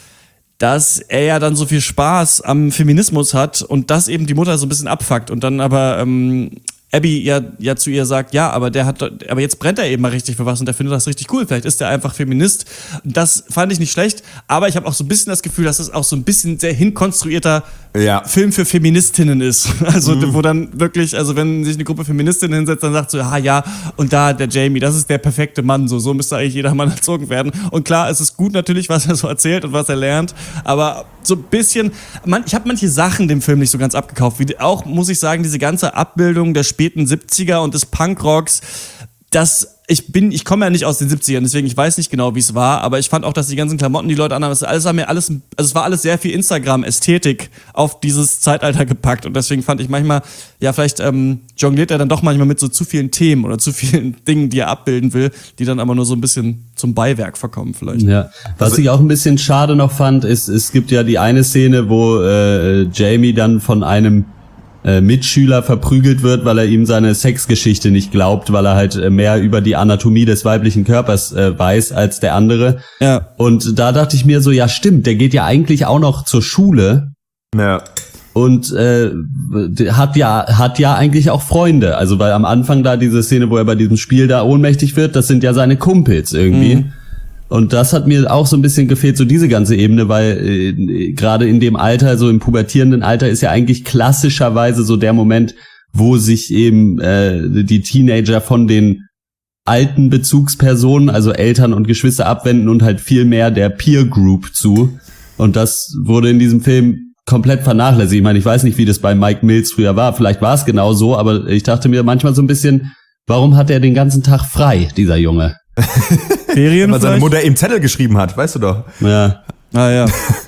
dass er ja dann so viel Spaß am Feminismus hat und das eben die Mutter so ein bisschen abfuckt und dann aber ähm, Abby ja, ja zu ihr sagt, ja, aber der hat, aber jetzt brennt er eben mal richtig für was und der findet das richtig cool. Vielleicht ist er einfach Feminist. Das fand ich nicht schlecht, aber ich habe auch so ein bisschen das Gefühl, dass es auch so ein bisschen sehr hinkonstruierter Ja. Film für Feministinnen ist. Also, wo dann wirklich, also wenn sich eine Gruppe Feministinnen hinsetzt, dann sagt so, ah ja, und da der Jamie, das ist der perfekte Mann, so, so müsste eigentlich jeder Mann erzogen werden. Und klar, es ist gut natürlich, was er so erzählt und was er lernt, aber so ein bisschen, man, ich habe manche Sachen dem Film nicht so ganz abgekauft, wie die, auch, muss ich sagen, diese ganze Abbildung der späten siebziger und des Punkrocks, das, ich bin, ich komme ja nicht aus den siebzigern, deswegen ich weiß nicht genau, wie es war, aber ich fand auch, dass die ganzen Klamotten, die Leute anhaben, das alles war mir alles, also es war alles sehr viel Instagram-Ästhetik auf dieses Zeitalter gepackt und deswegen fand ich manchmal, ja, vielleicht ähm, jongliert er dann doch manchmal mit so zu vielen Themen oder zu vielen Dingen, die er abbilden will, die dann aber nur so ein bisschen zum Beiwerk verkommen vielleicht. Ja, was ich auch ein bisschen schade noch fand, ist, es gibt ja die eine Szene, wo äh, Jamie dann von einem äh, Mitschüler verprügelt wird, weil er ihm seine Sexgeschichte nicht glaubt, weil er halt äh, mehr über die Anatomie des weiblichen Körpers äh, weiß als der andere. Ja. Und da dachte ich mir so, ja stimmt, der geht ja eigentlich auch noch zur Schule Ja. und äh, hat ja hat ja eigentlich auch Freunde. Also weil am Anfang da diese Szene, wo er bei diesem Spiel da ohnmächtig wird, das sind ja seine Kumpels irgendwie. Mhm. Und das hat mir auch so ein bisschen gefehlt, so diese ganze Ebene, weil äh, gerade in dem Alter, so im pubertierenden Alter, ist ja eigentlich klassischerweise so der Moment, wo sich eben äh, die Teenager von den alten Bezugspersonen, also Eltern und Geschwister, abwenden und halt viel mehr der Peer Group zu. Und das wurde in diesem Film komplett vernachlässigt. Ich meine, ich weiß nicht, wie das bei Mike Mills früher war. Vielleicht war es genau so, aber ich dachte mir manchmal so ein bisschen, warum hat er den ganzen Tag frei, dieser Junge? Ferien Weil seine vielleicht? Mutter ihm Zettel geschrieben hat, weißt du doch. Ja. Ah ja.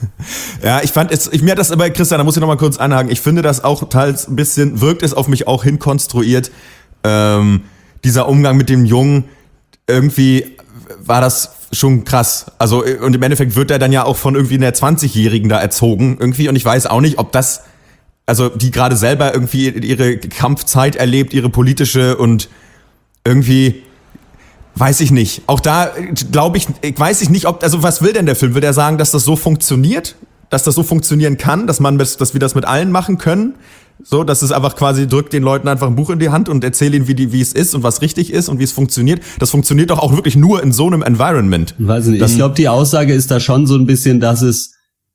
Ja, ich fand es, ich, mir hat das aber, Christian, da muss ich noch mal kurz einhaken, ich finde das auch teils ein bisschen, wirkt es auf mich auch hinkonstruiert, ähm, dieser Umgang mit dem Jungen, irgendwie war das schon krass. Also, und im Endeffekt wird er dann ja auch von irgendwie einer zwanzigjährigen da erzogen, irgendwie, und ich weiß auch nicht, ob das, also, die gerade selber irgendwie ihre Kampfzeit erlebt, ihre politische und irgendwie, weiß ich nicht. Auch da glaube ich, weiß ich nicht, ob, also was will denn der Film? Will der sagen, dass das so funktioniert? Dass das so funktionieren kann? Dass man, dass wir das mit allen machen können? So, dass es einfach quasi drückt den Leuten einfach ein Buch in die Hand und erzählt ihnen, wie die, wie es ist und was richtig ist und wie es funktioniert. Das funktioniert doch auch wirklich nur in so einem Environment. Weiß nicht. Das- Ich glaube, die Aussage ist da schon so ein bisschen, dass es,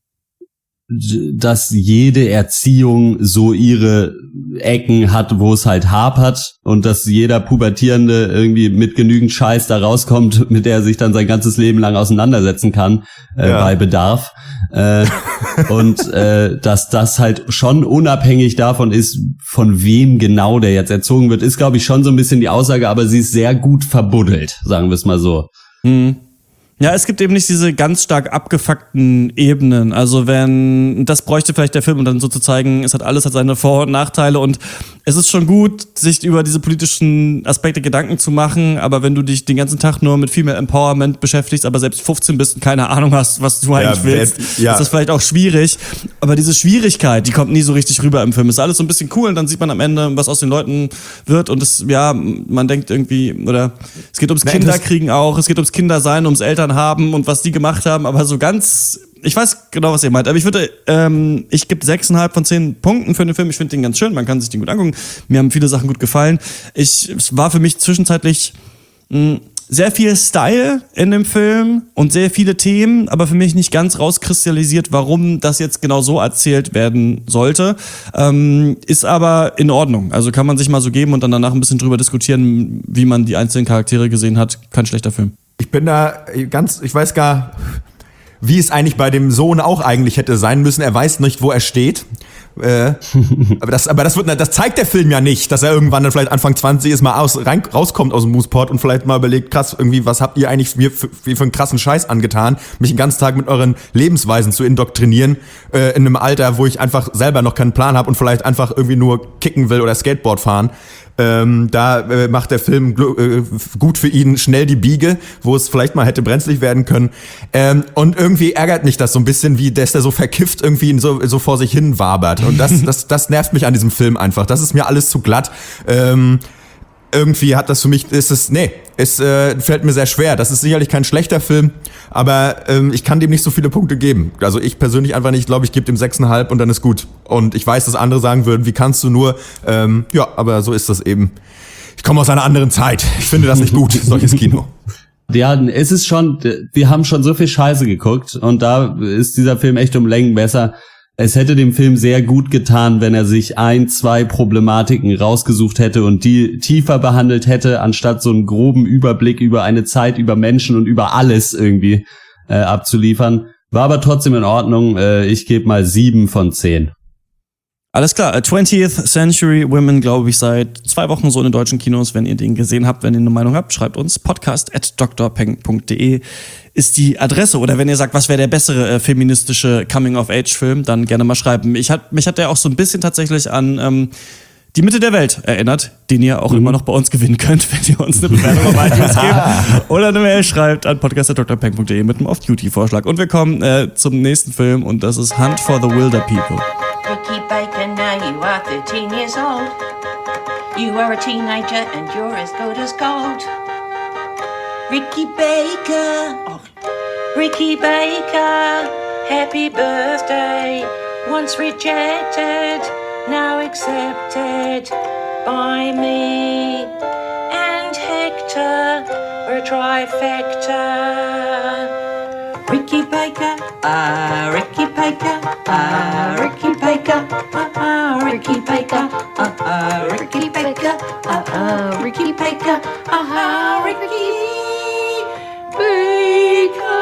dass jede Erziehung so ihre Ecken hat, wo es halt hapert und dass jeder Pubertierende irgendwie mit genügend Scheiß da rauskommt, mit der er sich dann sein ganzes Leben lang auseinandersetzen kann, äh, Ja. bei Bedarf. Äh, und äh, dass das halt schon unabhängig davon ist, von wem genau der jetzt erzogen wird, ist, glaube ich, schon so ein bisschen die Aussage, aber sie ist sehr gut verbuddelt, sagen wir es mal so. Mhm. Ja, es gibt eben nicht diese ganz stark abgefuckten Ebenen. Also wenn, das bräuchte vielleicht der Film, um dann so zu zeigen, es hat alles hat seine Vor- und Nachteile und es ist schon gut, sich über diese politischen Aspekte Gedanken zu machen, aber wenn du dich den ganzen Tag nur mit Female Empowerment beschäftigst, aber selbst fünfzehn bist und keine Ahnung hast, was du eigentlich wer- willst, ja. ist das vielleicht auch schwierig. Aber diese Schwierigkeit, die kommt nie so richtig rüber im Film. Ist alles so ein bisschen cool und dann sieht man am Ende, was aus den Leuten wird und es, ja, man denkt irgendwie, oder es geht ums Na, Kinderkriegen auch, es geht ums Kindersein, ums Eltern haben und was die gemacht haben, aber so ganz, ich weiß genau, was ihr meint, aber ich würde, ähm, ich gebe sechseinhalb von zehn Punkten für den Film, ich finde den ganz schön, man kann sich den gut angucken, mir haben viele Sachen gut gefallen, ich, es war für mich zwischenzeitlich mh, sehr viel Style in dem Film und sehr viele Themen, aber für mich nicht ganz rauskristallisiert, warum das jetzt genau so erzählt werden sollte. Ähm, ist aber in Ordnung. Also kann man sich mal so geben und dann danach ein bisschen drüber diskutieren, wie man die einzelnen Charaktere gesehen hat. Kein schlechter Film. Ich bin da ganz, ich weiß gar, wie es eigentlich bei dem Sohn auch eigentlich hätte sein müssen. Er weiß nicht, wo er steht. Äh, aber das, aber das wird, das zeigt der Film ja nicht, dass er irgendwann dann vielleicht Anfang zwanzig ist, mal aus, rein, rauskommt aus dem Mooseport und vielleicht mal überlegt, krass, irgendwie, was habt ihr eigentlich mir für, für einen krassen Scheiß angetan, mich den ganzen Tag mit euren Lebensweisen zu indoktrinieren, äh, in einem Alter, wo ich einfach selber noch keinen Plan habe und vielleicht einfach irgendwie nur kicken will oder Skateboard fahren. Ähm, da äh, macht der Film gl- äh, gut für ihn schnell die Biege, wo es vielleicht mal hätte brenzlig werden können. Ähm, und irgendwie ärgert mich das so ein bisschen, wie dass der so verkifft irgendwie so, so vor sich hin wabert. Und das, das, das nervt mich an diesem Film einfach. Das ist mir alles zu glatt. Ähm, irgendwie hat das für mich, ist es, nee, es äh, fällt mir sehr schwer. Das ist sicherlich kein schlechter Film, aber ähm, ich kann dem nicht so viele Punkte geben. Also ich persönlich einfach nicht, ich glaube, ich gebe dem sechs Komma fünf und dann ist gut. Und ich weiß, dass andere sagen würden, wie kannst du nur, ähm, ja, aber so ist das eben. Ich komme aus einer anderen Zeit. Ich finde das nicht gut, solches Kino. Ja, es ist schon, wir haben schon so viel Scheiße geguckt und da ist dieser Film echt um Längen besser. Es hätte dem Film sehr gut getan, wenn er sich ein, zwei Problematiken rausgesucht hätte und die tiefer behandelt hätte, anstatt so einen groben Überblick über eine Zeit, über Menschen und über alles irgendwie äh, abzuliefern. War aber trotzdem in Ordnung. Äh, ich gebe mal sieben von zehn. Alles klar, A twentieth Century Women, glaube ich, seit zwei Wochen so in den deutschen Kinos. Wenn ihr den gesehen habt, wenn ihr eine Meinung habt, schreibt uns. podcast at d r peng punkt d e ist die Adresse. Oder wenn ihr sagt, was wäre der bessere äh, feministische Coming-of-Age-Film, dann gerne mal schreiben. Ich hat, mich hat der auch so ein bisschen tatsächlich an ähm, Die Mitte der Welt erinnert, den ihr auch mhm. immer noch bei uns gewinnen könnt, wenn ihr uns eine Bewertung auf iTunes gebt oder eine Mail schreibt an podcast at d r peng punkt d e mit einem Off-Duty-Vorschlag. Und wir kommen äh, zum nächsten Film und das ist Hunt for the Wilder People. Ricky Baker, now you are thirteen years old. You are a teenager and you're as good as gold. Ricky Baker, oh. Ricky Baker, happy birthday. Once rejected, now accepted by me and Hector. We're a trifecta. Ricky Baker, ah, Ricky Baker, ah, Ricky Baker, ah, ah, Ricky Baker, ah, ah, Ricky Baker, ah, ah, Ricky Baker, ah, ah, Ricky Baker.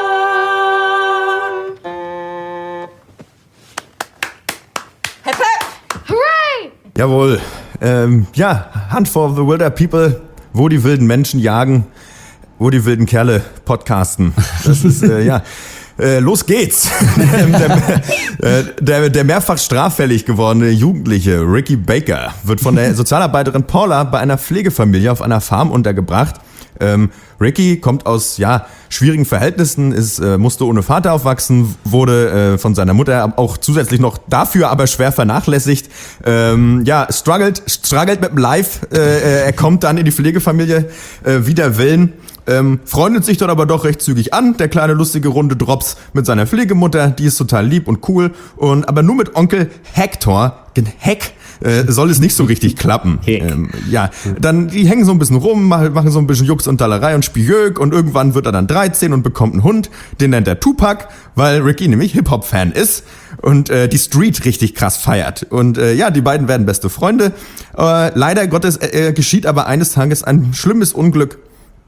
Hip hip! Hooray! Jawohl. Ähm, ja, Hunt for the Wilder People, wo die wilden Menschen jagen. Wo die wilden Kerle podcasten. Das ist, äh, ja. Äh, los geht's. der, der, der mehrfach straffällig gewordene Jugendliche Ricky Baker wird von der Sozialarbeiterin Paula bei einer Pflegefamilie auf einer Farm untergebracht. Ähm, Ricky kommt aus ja schwierigen Verhältnissen, ist, äh, musste ohne Vater aufwachsen, wurde äh, von seiner Mutter auch zusätzlich noch dafür aber schwer vernachlässigt. Ähm, ja, struggelt, struggelt mit dem Life. Äh, er kommt dann in die Pflegefamilie äh, wider Willen. Ähm, freundet sich dort aber doch recht zügig an, der kleine lustige runde Drops mit seiner Pflegemutter, die ist total lieb und cool, und aber nur mit Onkel Hector, den Heck, äh, soll es nicht so richtig klappen. Ähm, ja, dann, die hängen so ein bisschen rum, machen, machen so ein bisschen Jux und Dallerei und Spieljög und irgendwann wird er dann dreizehn und bekommt einen Hund, den nennt er Tupac, weil Ricky nämlich Hip-Hop-Fan ist und äh, die Street richtig krass feiert. Und äh, ja, die beiden werden beste Freunde. Äh, leider Gottes äh, geschieht aber eines Tages ein schlimmes Unglück.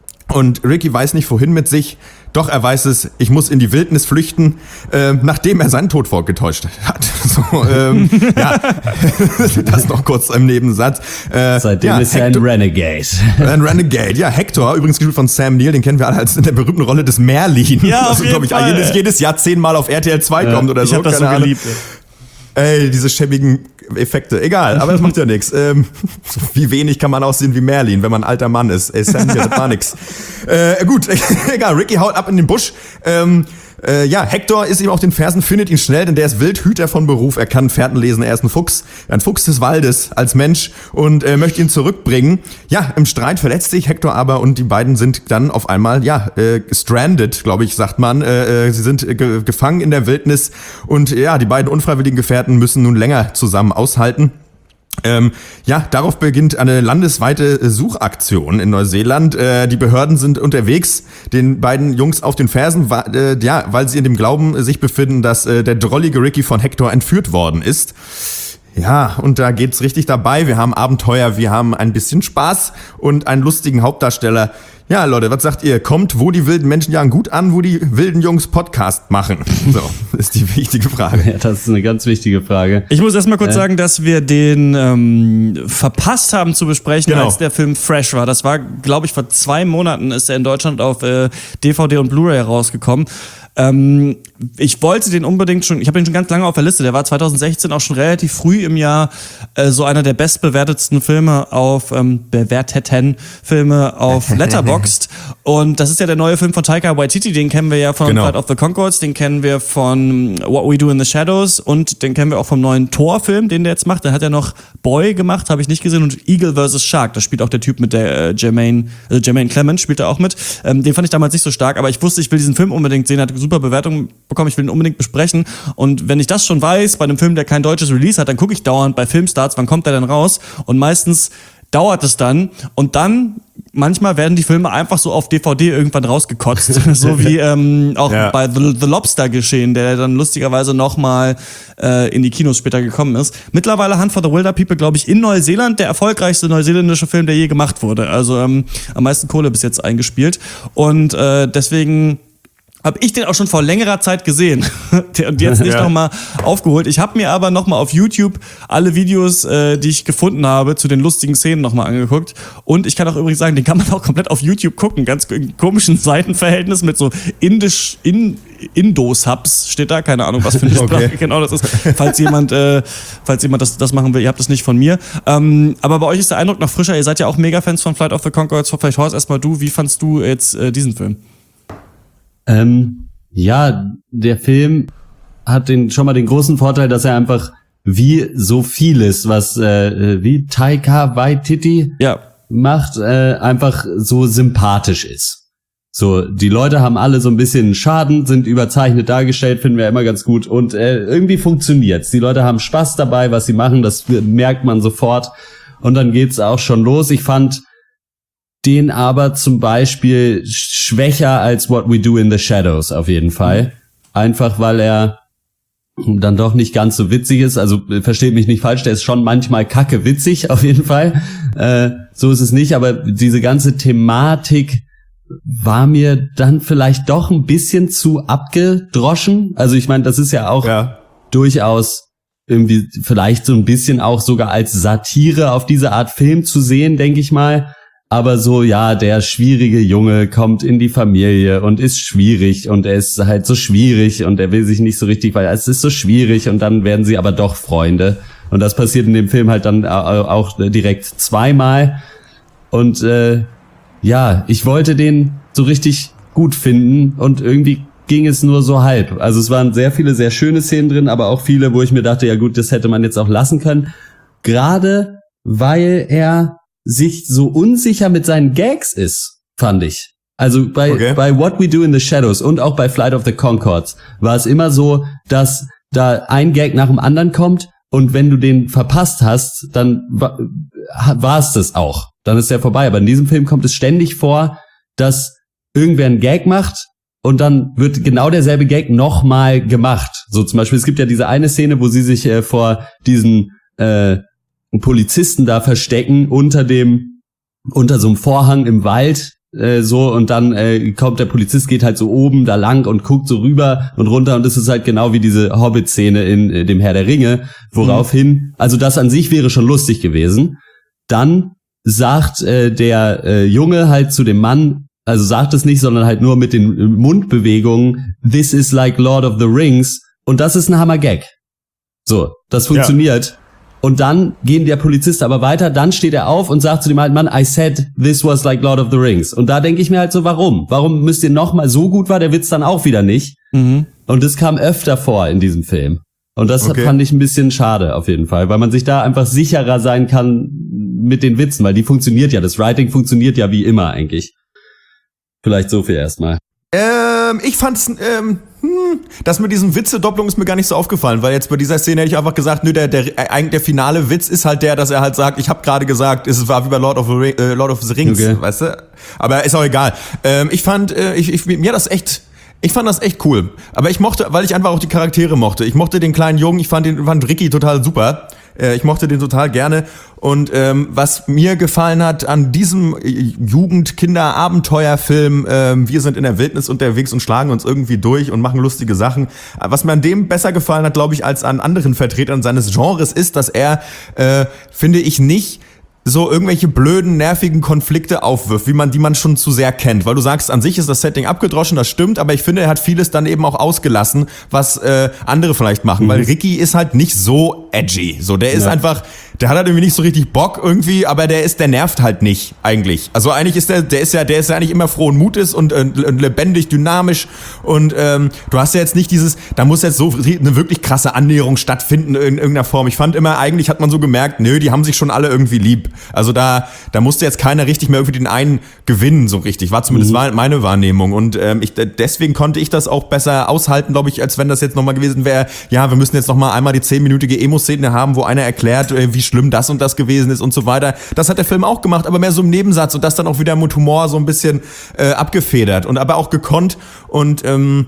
Und Ricky weiß nicht, wohin mit sich, doch er weiß es, ich muss in die Wildnis flüchten, äh, nachdem er seinen Tod vorgetäuscht hat. So, ähm, ja, das noch kurz im Nebensatz. Äh, Seitdem ja, ist er ein Renegade. Ein Renegade, ja, Hector, übrigens gespielt von Sam Neill, den kennen wir alle als in der berühmten Rolle des Merlin. Ja, auf also, jeden glaube ich, Fall. jedes, jedes Jahr zehnmal auf R T L zwei ja, kommt oder ich so. Ich hab das so Ahnung. geliebt. Ey, diese schäbigen Effekte. Egal, aber das macht ja nichts. Ähm, so wie wenig kann man aussehen wie Merlin, wenn man ein alter Mann ist. Ey, Sam, das war nix. Äh, gut, egal, Ricky haut ab in den Busch. Ähm, äh, ja, Hector ist ihm auf den Fersen, findet ihn schnell, denn der ist Wildhüter von Beruf. Er kann Fährten lesen, er ist ein Fuchs, ein Fuchs des Waldes als Mensch und äh, möchte ihn zurückbringen. Ja, im Streit verletzt sich Hector aber und die beiden sind dann auf einmal, ja, äh, stranded, glaube ich, sagt man. Äh, äh, sie sind ge- gefangen in der Wildnis und ja, die beiden unfreiwilligen Gefährten müssen nun länger zusammen aushalten. Ähm, ja, darauf beginnt eine landesweite Suchaktion in Neuseeland. Äh, die Behörden sind unterwegs, den beiden Jungs auf den Fersen, wa- äh, ja, weil sie in dem Glauben sich befinden, dass äh, der drollige Ricky von Hector entführt worden ist. Ja, und da geht's richtig dabei. Wir haben Abenteuer, wir haben ein bisschen Spaß und einen lustigen Hauptdarsteller. Ja, Leute, was sagt ihr? Kommt, wo die wilden Menschen jagen, gut an, wo die wilden Jungs Podcast machen? So, ist die wichtige Frage. Ja, das ist eine ganz wichtige Frage. Ich muss erstmal kurz äh. sagen, dass wir den ähm, verpasst haben zu besprechen, genau. als der Film fresh war. Das war, glaube ich, vor zwei Monaten ist er in Deutschland auf äh, D V D und Blu-ray rausgekommen. Ähm, ich wollte den unbedingt schon, ich habe ihn schon ganz lange auf der Liste, der war zwanzig sechzehn auch schon relativ früh im Jahr äh, so einer der bestbewertetsten Filme auf, ähm, bewerteten Filme auf Letterboxd. Und das ist ja der neue Film von Taika Waititi, den kennen wir ja von genau. Flight of the Conchords, den kennen wir von What We Do in the Shadows und den kennen wir auch vom neuen Thor-Film, den der jetzt macht. Da hat er noch Boy gemacht, habe ich nicht gesehen, und Eagle versus. Shark, da spielt auch der Typ mit der äh, Jermaine, äh, Jermaine Clement spielt da auch mit. Ähm, den fand ich damals nicht so stark, aber ich wusste, ich will diesen Film unbedingt sehen, hat super Bewertungen bekommen, ich will ihn unbedingt besprechen. Und wenn ich das schon weiß, bei einem Film, der kein deutsches Release hat, dann gucke ich dauernd bei Filmstarts, wann kommt der denn raus? Und meistens dauert es dann und dann manchmal werden die Filme einfach so auf D V D irgendwann rausgekotzt, so wie ähm, auch ja. bei The, The Lobster geschehen, der dann lustigerweise nochmal äh, in die Kinos später gekommen ist. Mittlerweile Hunt for the Wilder People, glaube ich, in Neuseeland der erfolgreichste neuseeländische Film, der je gemacht wurde. Also ähm, am meisten Kohle bis jetzt eingespielt. Und äh, deswegen habe ich den auch schon vor längerer Zeit gesehen und jetzt nicht ja. nochmal aufgeholt. Ich habe mir aber nochmal auf YouTube alle Videos, äh, die ich gefunden habe, zu den lustigen Szenen nochmal angeguckt. Und ich kann auch übrigens sagen, den kann man auch komplett auf YouTube gucken. Ganz in komischen Seitenverhältnis mit so indisch, in, Indo-Subs steht da. Keine Ahnung, was für eine Sprache okay. genau das ist. Falls jemand, äh, falls jemand das, das machen will, ihr habt das nicht von mir. Ähm, aber bei euch ist der Eindruck noch frischer. Ihr seid ja auch Mega-Fans von Flight of the Conchords. Vielleicht Horst, erstmal du. Wie fandst du jetzt äh, diesen Film? Ähm, ja, der Film hat den schon mal den großen Vorteil, dass er einfach wie so vieles, was äh, wie Taika Waititi ja. macht, äh, einfach so sympathisch ist. So, die Leute haben alle so ein bisschen Schaden, sind überzeichnet dargestellt, finden wir immer ganz gut und äh, irgendwie funktioniert's. Die Leute haben Spaß dabei, was sie machen, das merkt man sofort und dann geht's auch schon los. Ich fand den aber zum Beispiel schwächer als What We Do in the Shadows auf jeden Fall. Einfach weil er dann doch nicht ganz so witzig ist. Also versteht mich nicht falsch, der ist schon manchmal kacke witzig auf jeden Fall. Äh, so ist es nicht, aber diese ganze Thematik war mir dann vielleicht doch ein bisschen zu abgedroschen. Also ich meine, das ist ja auch ja. durchaus irgendwie vielleicht so ein bisschen auch sogar als Satire auf diese Art Film zu sehen, denke ich mal. Aber so, ja, der schwierige Junge kommt in die Familie und ist schwierig und er ist halt so schwierig und er will sich nicht so richtig, weil es ist so schwierig und dann werden sie aber doch Freunde. Und das passiert in dem Film halt dann auch direkt zweimal. Und äh, ja, ich wollte den so richtig gut finden und irgendwie ging es nur so halb. Also es waren sehr viele sehr schöne Szenen drin, aber auch viele, wo ich mir dachte, ja gut, das hätte man jetzt auch lassen können. Gerade weil er sich so unsicher mit seinen Gags ist, fand ich. Also bei okay. bei What We Do in the Shadows und auch bei Flight of the Conchords war es immer so, dass da ein Gag nach dem anderen kommt und wenn du den verpasst hast, dann war es das auch. Dann ist der vorbei. Aber in diesem Film kommt es ständig vor, dass irgendwer einen Gag macht und dann wird genau derselbe Gag nochmal gemacht. So zum Beispiel, es gibt ja diese eine Szene, wo sie sich äh, vor diesen äh, Polizisten da verstecken unter dem unter so einem Vorhang im Wald äh, so und dann äh, kommt der Polizist, geht halt so oben da lang und guckt so rüber und runter und das ist halt genau wie diese Hobbit-Szene in äh, dem Herr der Ringe, woraufhin, mhm. also das an sich wäre schon lustig gewesen. Dann sagt äh, der äh, Junge halt zu dem Mann, also sagt es nicht, sondern halt nur mit den Mundbewegungen, "This is like Lord of the Rings" und das ist ein Hammer-Gag. So, das funktioniert. Ja. Und dann gehen der Polizist aber weiter, dann steht er auf und sagt zu dem alten Mann, "I said this was like Lord of the Rings." Und da denke ich mir halt so, warum? Warum müsst ihr nochmal, so gut war der Witz dann auch wieder nicht? Mhm. Und das kam öfter vor in diesem Film. Und das okay. fand ich ein bisschen schade auf jeden Fall, weil man sich da einfach sicherer sein kann mit den Witzen, weil die funktioniert ja, das Writing funktioniert ja wie immer eigentlich. Vielleicht so viel erstmal. Ähm, ich fand's, ähm, hm, das mit diesen Witze-Doppelung ist mir gar nicht so aufgefallen, weil jetzt bei dieser Szene hätte ich einfach gesagt, nö, der, der, eigentlich der finale Witz ist halt der, dass er halt sagt, ich habe gerade gesagt, es war wie bei Lord of the, Ring, äh, Lord of the Rings, okay. Weißt du? Aber ist auch egal. Ähm, ich fand, äh, ich, ich, mir das echt, ich fand das echt cool. Aber ich mochte, weil ich einfach auch die Charaktere mochte. Ich mochte den kleinen Jungen, ich fand den, fand Ricky total super. Äh, ich mochte den total gerne. Und ähm, was mir gefallen hat an diesem Jugend-Kinder-Abenteuerfilm, ähm, wir sind in der Wildnis unterwegs und schlagen uns irgendwie durch und machen lustige Sachen. Was mir an dem besser gefallen hat, glaube ich, als an anderen Vertretern seines Genres, ist, dass er, äh, finde ich, nicht so irgendwelche blöden, nervigen Konflikte aufwirft, wie man, die man schon zu sehr kennt. Weil du sagst, an sich ist das Setting abgedroschen, das stimmt, aber ich finde, er hat vieles dann eben auch ausgelassen, was äh, andere vielleicht machen. Mhm. Weil Ricky ist halt nicht so edgy. So, der ist ja. einfach, der hat halt irgendwie nicht so richtig Bock irgendwie, aber der ist, der nervt halt nicht eigentlich. Also eigentlich ist der, der ist ja, der ist ja eigentlich immer frohen Mutes und äh, lebendig, dynamisch und ähm, du hast ja jetzt nicht dieses, da muss jetzt so eine wirklich krasse Annäherung stattfinden in irgendeiner Form. Ich fand immer, eigentlich hat man so gemerkt, nö, die haben sich schon alle irgendwie lieb. Also da, da musste jetzt keiner richtig mehr irgendwie den einen gewinnen, so richtig. War zumindest mhm. meine Wahrnehmung. Und ähm, ich, deswegen konnte ich das auch besser aushalten, glaube ich, als wenn das jetzt nochmal gewesen wäre, ja, wir müssen jetzt nochmal einmal die zehnminütige Emo-Szene haben, wo einer erklärt, äh, wie schlimm das und das gewesen ist und so weiter. Das hat der Film auch gemacht, aber mehr so im Nebensatz und das dann auch wieder mit Humor so ein bisschen äh, abgefedert und aber auch gekonnt. Und ähm,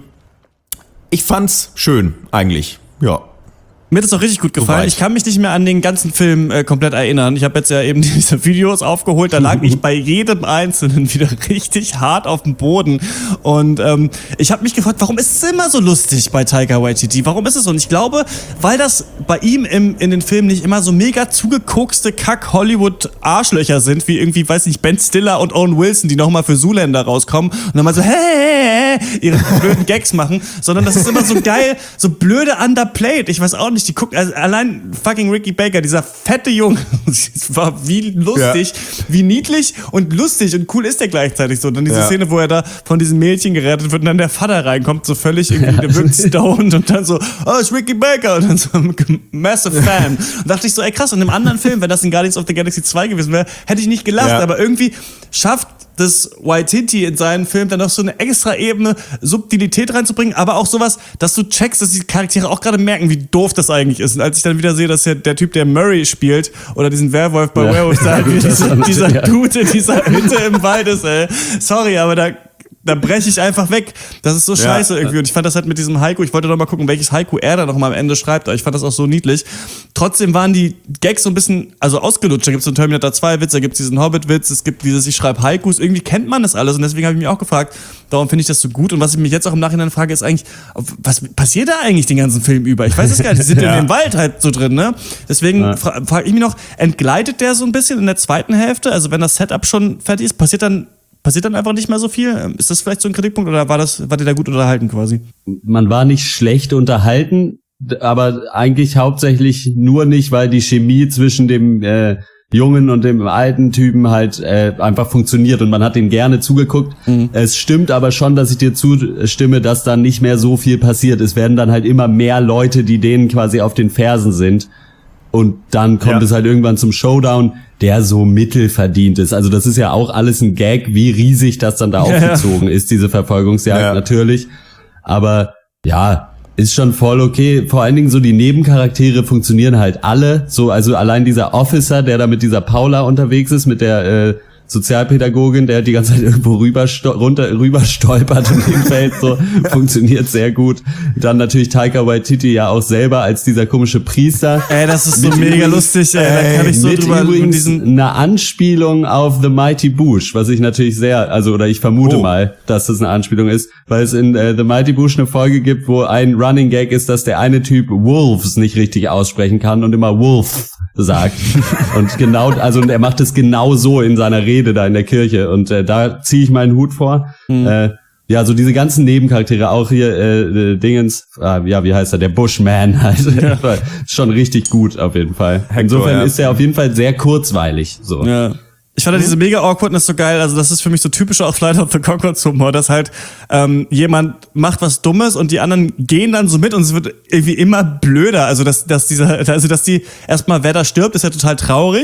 ich fand's schön, eigentlich. Ja. Mir hat es auch richtig gut gefallen. Ich kann mich nicht mehr an den ganzen Film äh, komplett erinnern. Ich habe jetzt ja eben diese Videos aufgeholt, da lag ich bei jedem Einzelnen wieder richtig hart auf dem Boden. Und ähm, ich habe mich gefragt, warum ist es immer so lustig bei Taika Waititi? Warum ist es so? Und ich glaube, weil das bei ihm im, in den Filmen nicht immer so mega zugekokste Kack-Hollywood-Arschlöcher sind, wie irgendwie, weiß nicht, Ben Stiller und Owen Wilson, die nochmal für Zoolander rauskommen und dann mal so, hey, hey, hey, ihre blöden Gags machen, sondern das ist immer so geil, so blöde underplayed. Ich weiß auch nicht, die gucken, also allein fucking Ricky Baker, dieser fette Junge, war wie lustig, ja. wie niedlich und lustig und cool ist der gleichzeitig so. Und dann diese ja. Szene, wo er da von diesem Mädchen gerettet wird und dann der Vater reinkommt, so völlig irgendwie, der wirkt stoned und dann so, oh, ist Ricky Baker und dann so ein massive Fan. Und dachte ich so, ey krass, und im anderen Film, wenn das in Guardians of the Galaxy zwei gewesen wäre, hätte ich nicht gelacht, ja. aber irgendwie schafft das Waititi in seinen Film dann noch so eine extra Ebene Subtilität reinzubringen, aber auch sowas, dass du checkst, dass die Charaktere auch gerade merken, wie doof das eigentlich ist. Und als ich dann wieder sehe, dass ja der Typ, der Murray spielt, oder diesen Werwolf bei ja. Werewolf, da halt dieser, dieser Dude in dieser Hütte im Wald ist, ey. Sorry, aber da da breche ich einfach weg. Das ist so scheiße ja. irgendwie. Und ich fand das halt mit diesem Haiku, ich wollte noch mal gucken, welches Haiku er da noch mal am Ende schreibt, aber ich fand das auch so niedlich. Trotzdem waren die Gags so ein bisschen, also ausgelutscht. Da gibt's so einen Terminator zwei Witz, da gibt's diesen Hobbit-Witz, es gibt dieses, ich schreibe Haikus. Irgendwie kennt man das alles und deswegen habe ich mich auch gefragt, warum finde ich das so gut? Und was ich mich jetzt auch im Nachhinein frage, ist eigentlich, was passiert da eigentlich den ganzen Film über? Ich weiß es gar nicht, die sind ja. in dem Wald halt so drin, ne? Deswegen ja. fra- frage ich mich noch, entgleitet der so ein bisschen in der zweiten Hälfte? Also wenn das Setup schon fertig ist, passiert dann Passiert dann einfach nicht mehr so viel? Ist das vielleicht so ein Kritikpunkt oder war das, war dir da gut unterhalten quasi? Man war nicht schlecht unterhalten, aber eigentlich hauptsächlich nur nicht, weil die Chemie zwischen dem äh, jungen und dem alten Typen halt äh, einfach funktioniert und man hat ihm gerne zugeguckt. Mhm. Es stimmt aber schon, dass ich dir zustimme, dass dann nicht mehr so viel passiert. Es werden dann halt immer mehr Leute, die denen quasi auf den Fersen sind. Und dann kommt ja. es halt irgendwann zum Showdown, der so mittelverdient ist. Also das ist ja auch alles ein Gag, wie riesig das dann da ja. aufgezogen ist, diese Verfolgungsjagd ja. natürlich. Aber ja, ist schon voll okay. Vor allen Dingen so die Nebencharaktere funktionieren halt alle. So, also allein dieser Officer, der da mit dieser Paula unterwegs ist, mit der äh, Sozialpädagogin, der die ganze Zeit irgendwo rüber, sto- runter, rüber stolpert und hinfällt, so, funktioniert sehr gut. Dann natürlich Taika Waititi ja auch selber als dieser komische Priester. Ey, das ist so mit mega übrigens, lustig, ey, da kann ich so mit drüber übrigens diesen eine Anspielung auf The Mighty Boosh, was ich natürlich sehr, also, oder ich vermute oh. mal, dass das eine Anspielung ist, weil es in äh, The Mighty Boosh eine Folge gibt, wo ein Running Gag ist, dass der eine Typ Wolves nicht richtig aussprechen kann und immer Wolf sagt. Und genau, also, und er macht es genau so in seiner Rede da in der Kirche und äh, da ziehe ich meinen Hut vor. Mhm. Äh, ja, so diese ganzen Nebencharaktere, auch hier äh, äh, Dingens, ah, ja, wie heißt er, der Bushman halt, ja. schon richtig gut auf jeden Fall. Hector, insofern ja. ist er auf jeden Fall sehr kurzweilig. So. Ja. Ich fand halt diese mega Awkwardness so geil, also das ist für mich so typischer auch Flight of the Conchords Humor, dass halt ähm, jemand macht was Dummes und die anderen gehen dann so mit und es wird irgendwie immer blöder, also dass, dass dieser, also dass die erstmal, wer da stirbt, ist ja total traurig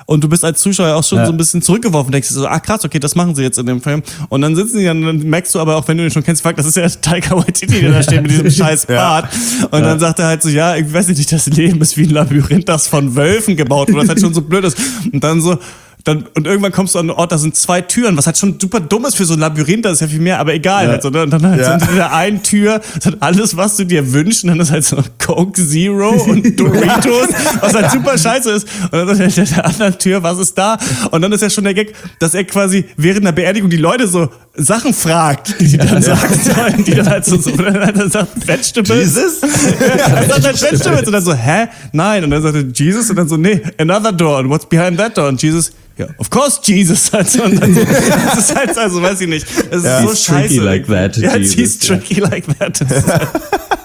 und du bist als Zuschauer auch schon Ja. so ein bisschen zurückgeworfen, denkst du so, ah krass, okay, das machen sie jetzt in dem Film. Und dann sitzen die dann, dann merkst du aber auch, wenn du ihn schon kennst, fuck, das ist ja Taika Waititi, der da steht mit diesem scheiß Bart. Und dann sagt er halt so, ja, ich weiß nicht, das Leben ist wie ein Labyrinth, das von Wölfen gebaut wurde, das halt schon so blöd ist. Und dann so, Dann, und irgendwann kommst du an einen Ort, da sind zwei Türen, was halt schon super dumm ist für so ein Labyrinth, das ist ja viel mehr, aber egal. Ja. Halt so, ne? Und dann halt Ja. sind in der einen Tür, das hat alles, was du dir wünschst, und dann ist halt so Coke Zero und Doritos, was halt super scheiße ist. Und dann ist in der anderen Tür, was ist da? Und dann ist ja schon der Gag, dass er quasi während der Beerdigung die Leute so Sachen fragt, die die dann sagen sollen, die dann halt so, so dann halt er sagt, Vegetables. Jesus? Ja, er sagt halt Vegetables und dann so, hä? Nein. Und dann sagt er Jesus und dann so, nee, another door. And what's behind that door? Und Jesus, ja, of course Jesus. Also, und dann so, das ist halt, also weiß ich nicht. Es ist Ja. so He's scheiße. tricky like that, Ja, Jesus, he's ja. tricky like that. Das ist halt,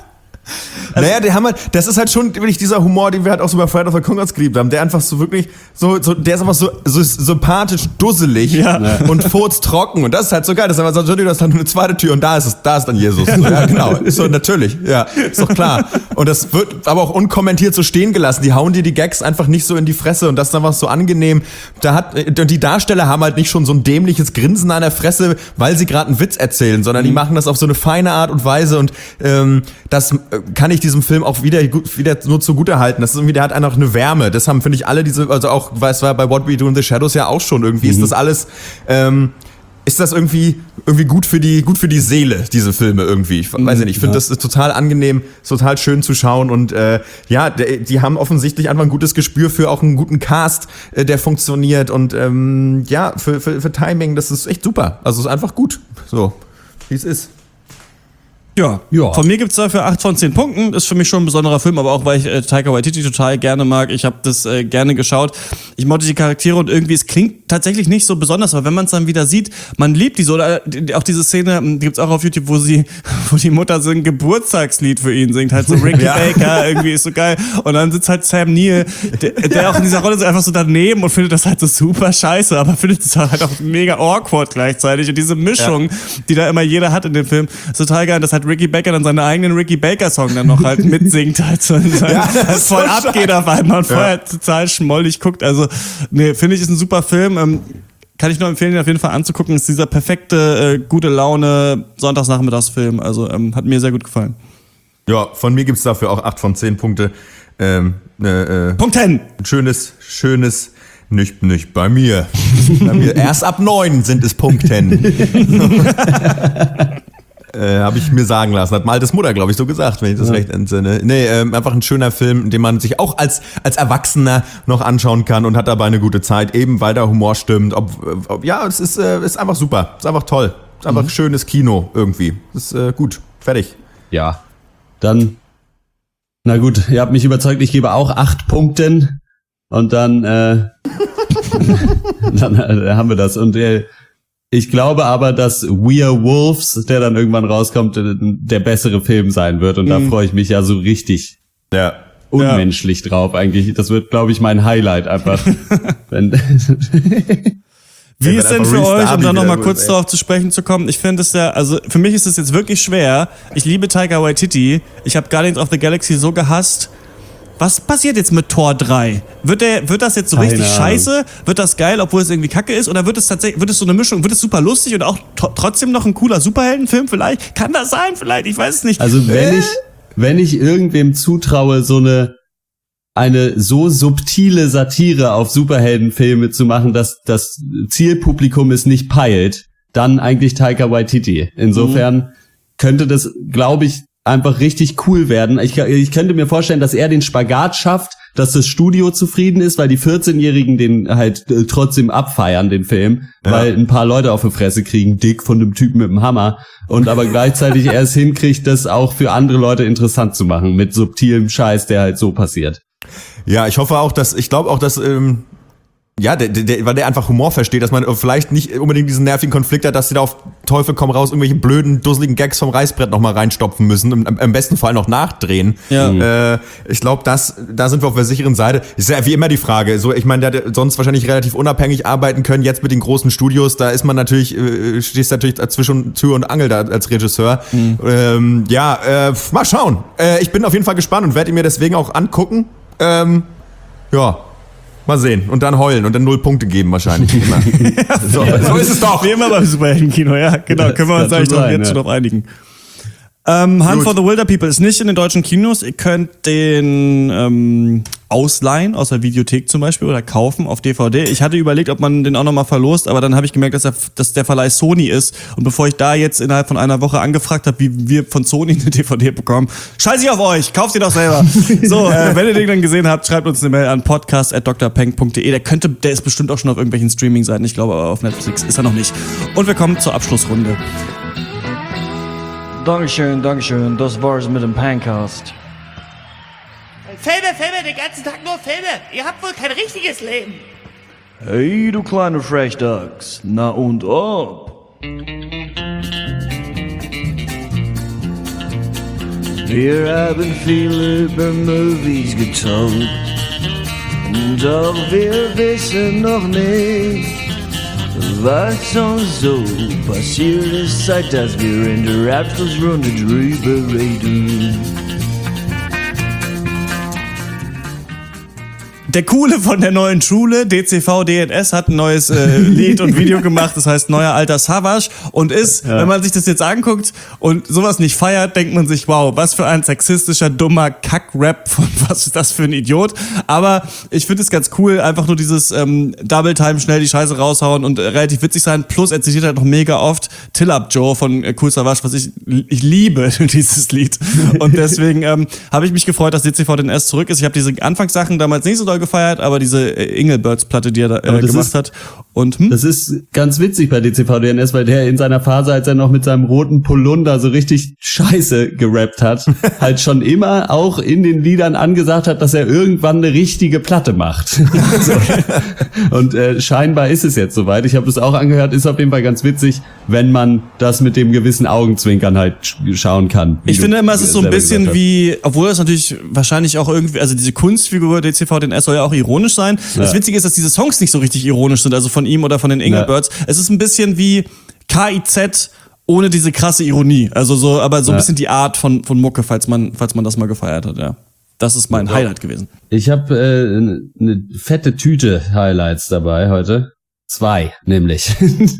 naja, die haben halt, das ist halt schon wirklich dieser Humor, den wir halt auch so bei Friday of the Conchords geliebt haben, der einfach so wirklich, so, so der ist einfach so, so sympathisch dusselig Ja. und furztrocken und das ist halt so geil, das ist einfach so, Entschuldigung, das ist dann nur eine zweite Tür und da ist es, da ist dann Jesus. So, ja, genau, ist so, natürlich, ja, ist doch klar. Und das wird aber auch unkommentiert so stehen gelassen, die hauen dir die Gags einfach nicht so in die Fresse und das ist einfach so angenehm. Da hat, und die Darsteller haben halt nicht schon so ein dämliches Grinsen an der Fresse, weil sie gerade einen Witz erzählen, sondern die machen das auf so eine feine Art und Weise und ähm, das äh, kann ich diesem Film auch wieder, gut- wieder nur zugutehalten. Das ist irgendwie, der hat einfach eine Wärme. Das haben, finde ich, alle diese, also auch, weil es war bei What We Do in the Shadows ja auch schon irgendwie, ist das alles, ähm, ist das irgendwie, irgendwie gut für die, gut für die Seele, diese Filme irgendwie. Ich weiß ja nicht, ich finde, das ist total angenehm, ist total schön zu schauen und, äh, ja, der, die haben offensichtlich einfach ein gutes Gespür für auch einen guten Cast, äh, der funktioniert und, ähm, ja, für, für, für Timing, das ist echt super. Also, es ist einfach gut. So, wie es ist. ja. Ja. Von mir gibt's dafür acht von zehn Punkten. Ist für mich schon ein besonderer Film, aber auch weil ich äh, Taika Waititi total gerne mag. Ich habe das äh, gerne geschaut. Ich mochte die Charaktere und irgendwie, es klingt tatsächlich nicht so besonders, aber wenn man es dann wieder sieht, man liebt die so. Oder die- auch diese Szene, die gibt's auch auf YouTube, wo sie, wo die Mutter so ein Geburtstagslied für ihn singt, halt so Ricky Ja. Baker, irgendwie ist so geil. Und dann sitzt halt Sam Neill, der, der auch in dieser Rolle so einfach so daneben und findet das halt so super scheiße, aber findet es halt auch mega awkward gleichzeitig. Und diese Mischung, die da immer jeder hat in dem Film, ist total geil, dass halt Ricky Baker dann seinen eigenen Ricky Baker-Song dann noch halt mitsingt, halt so, und dann Ja, das halt ist voll so abgeht auf einmal und vorher total schmollig guckt. Also, nee, finde ich, ist ein super Film. Ähm, kann ich nur empfehlen, ihn auf jeden Fall anzugucken. Ist dieser perfekte, äh, gute Laune Sonntagsnachmittagsfilm. Also, ähm, hat mir sehr gut gefallen. Ja, von mir gibt's dafür auch acht von zehn Punkte. Ähm, äh, äh, Punkt zehn. schönes, schönes, nicht, nicht bei mir. Bei mir. Erst ab neun sind es Punkten. Äh, habe ich mir sagen lassen. Hat Maltes Mutter, glaube ich, so gesagt, wenn ich das recht entsinne. Nee, ähm, einfach ein schöner Film, den man sich auch als, als Erwachsener noch anschauen kann und hat dabei eine gute Zeit, eben weil der Humor stimmt. Ob, ob, ja, es ist, äh, ist einfach super. Es ist einfach toll. Es ist einfach schönes Kino irgendwie. Es ist äh, gut. Fertig. Ja. Dann, na gut, ihr habt mich überzeugt, ich gebe auch acht Punkten und dann, äh, dann äh, haben wir das. Und äh, ich glaube aber, dass We Are Wolves, der dann irgendwann rauskommt, äh, der bessere Film sein wird. Und da freue ich mich ja so richtig Ja. unmenschlich drauf eigentlich. Das wird, glaube ich, mein Highlight einfach. Wenn, Wie Ja, ist wenn denn einfach für Reese euch, um Darby da nochmal wieder kurz gut, ey. darauf zu sprechen zu kommen, ich finde es ja, also für mich ist es jetzt wirklich schwer. Ich liebe Taika Waititi. Ich habe Guardians of the Galaxy so gehasst. Was passiert jetzt mit Tor drei? Wird der, wird das jetzt so Keine richtig Ahnung. scheiße? Wird das geil, obwohl es irgendwie kacke ist? Oder wird es tatsächlich, wird es so eine Mischung? Wird es super lustig und auch to- trotzdem noch ein cooler Superheldenfilm vielleicht? Kann das sein vielleicht? Ich weiß es nicht. also wenn ich, wenn ich irgendwem zutraue, so eine eine so subtile Satire auf Superheldenfilme zu machen, dass das Zielpublikum es nicht peilt, dann eigentlich Taika Waititi. Insofern könnte das, glaube ich, einfach richtig cool werden. Ich, ich könnte mir vorstellen, dass er den Spagat schafft, dass das Studio zufrieden ist, weil die vierzehnjährigen den halt äh, trotzdem abfeiern, den Film, Ja. weil ein paar Leute auf die Fresse kriegen, dick von dem Typen mit dem Hammer, und aber gleichzeitig er es hinkriegt, das auch für andere Leute interessant zu machen, mit subtilem Scheiß, der halt so passiert. Ja, ich hoffe auch, dass, ich glaube auch, dass, ähm, ja, der, der, weil der einfach Humor versteht, dass man vielleicht nicht unbedingt diesen nervigen Konflikt hat, dass sie da auf Teufel komm raus irgendwelche blöden, dusseligen Gags vom Reißbrett nochmal reinstopfen müssen, im, im besten Fall noch nachdrehen. Ja. Äh, ich glaube, das, da sind wir auf der sicheren Seite. Ist ja wie immer die Frage. So, ich meine, der hat sonst wahrscheinlich relativ unabhängig arbeiten können. Jetzt mit den großen Studios, da ist man natürlich, äh, stehst natürlich zwischen Tür und Angel da als Regisseur. Mhm. Ähm, ja, äh, mal schauen. Äh, ich bin auf jeden Fall gespannt und werde ihn mir deswegen auch angucken. Ähm, ja. Mal sehen. Und dann heulen und dann null Punkte geben wahrscheinlich. Immer. so, so ist es doch. Wie immer beim Superheldenkino, ja. Genau, Das können wir uns kann eigentlich schon drauf, sein, jetzt ja. schon drauf einigen. Ähm, Hunt Gut. for the Wilder People ist nicht in den deutschen Kinos. Ihr könnt den ähm, ausleihen aus der Videothek zum Beispiel oder kaufen auf D V D. Ich hatte überlegt, ob man den auch nochmal verlost, aber dann habe ich gemerkt, dass, er, dass der Verleih Sony ist. Und bevor ich da jetzt innerhalb von einer Woche angefragt habe, wie wir von Sony eine D V D bekommen, scheiß ich auf euch, kauft ihr doch selber. So, äh, wenn ihr den dann gesehen habt, schreibt uns eine Mail an podcast at d r peng punkt d e. Der könnte, der ist bestimmt auch schon auf irgendwelchen Streaming-Seiten. Ich glaube, aber auf Netflix ist er noch nicht. Und wir kommen zur Abschlussrunde. Dankeschön, Dankeschön. Das war's mit dem Pancast. Filme, Filme, den ganzen Tag nur Filme. Ihr habt wohl kein richtiges Leben. Hey, du kleine Frechdachs. Na und ob? Wir haben viel über Movies getalkt. Doch wir wissen noch nicht, was uns so passiert ist, seit dass wir in der Abschlussrunde drüber reden. Der Coole von der neuen Schule, D C V D N S, hat ein neues äh, Lied und Video gemacht, das heißt Neuer alter Savage und ist, ja. wenn man sich das jetzt anguckt und sowas nicht feiert, denkt man sich, wow, was für ein sexistischer, dummer Kack-Rap, von was ist das für ein Idiot. Aber ich finde es ganz cool, einfach nur dieses ähm, Double-Time, schnell die Scheiße raushauen und äh, relativ witzig sein, plus er zitiert halt noch mega oft Till Up Joe von äh, Kool Savas, was ich, ich liebe, dieses Lied. Und deswegen ähm, habe ich mich gefreut, dass D C V D N S zurück ist. Ich habe diese Anfangssachen damals nicht so doll gefeiert, aber diese Engelbirds-Platte, die er da äh, gemacht ist, hat. Und, hm? Das ist ganz witzig bei D C V D N S, weil der in seiner Phase, als er noch mit seinem roten Polunder so richtig Scheiße gerappt hat, halt schon immer auch in den Liedern angesagt hat, dass er irgendwann eine richtige Platte macht. so. Und äh, scheinbar ist es jetzt soweit. Ich habe es auch angehört, ist auf jeden Fall ganz witzig, wenn man das mit dem gewissen Augenzwinkern halt sch- schauen kann. Ich finde immer, es ist so ein bisschen wie, obwohl das natürlich wahrscheinlich auch irgendwie, also diese Kunstfigur D C V D N S soll ja auch ironisch sein. Ja. Das Witzige ist, dass diese Songs nicht so richtig ironisch sind, also von ihm oder von den Engelbirds. Ja. Es ist ein bisschen wie K I Z ohne diese krasse Ironie. Also so, aber so ein ja. bisschen die Art von, von Mucke, falls man, falls man das mal gefeiert hat, ja. Das ist mein ja. Highlight gewesen. Ich habe äh, eine ne fette Tüte Highlights dabei heute. Zwei, nämlich.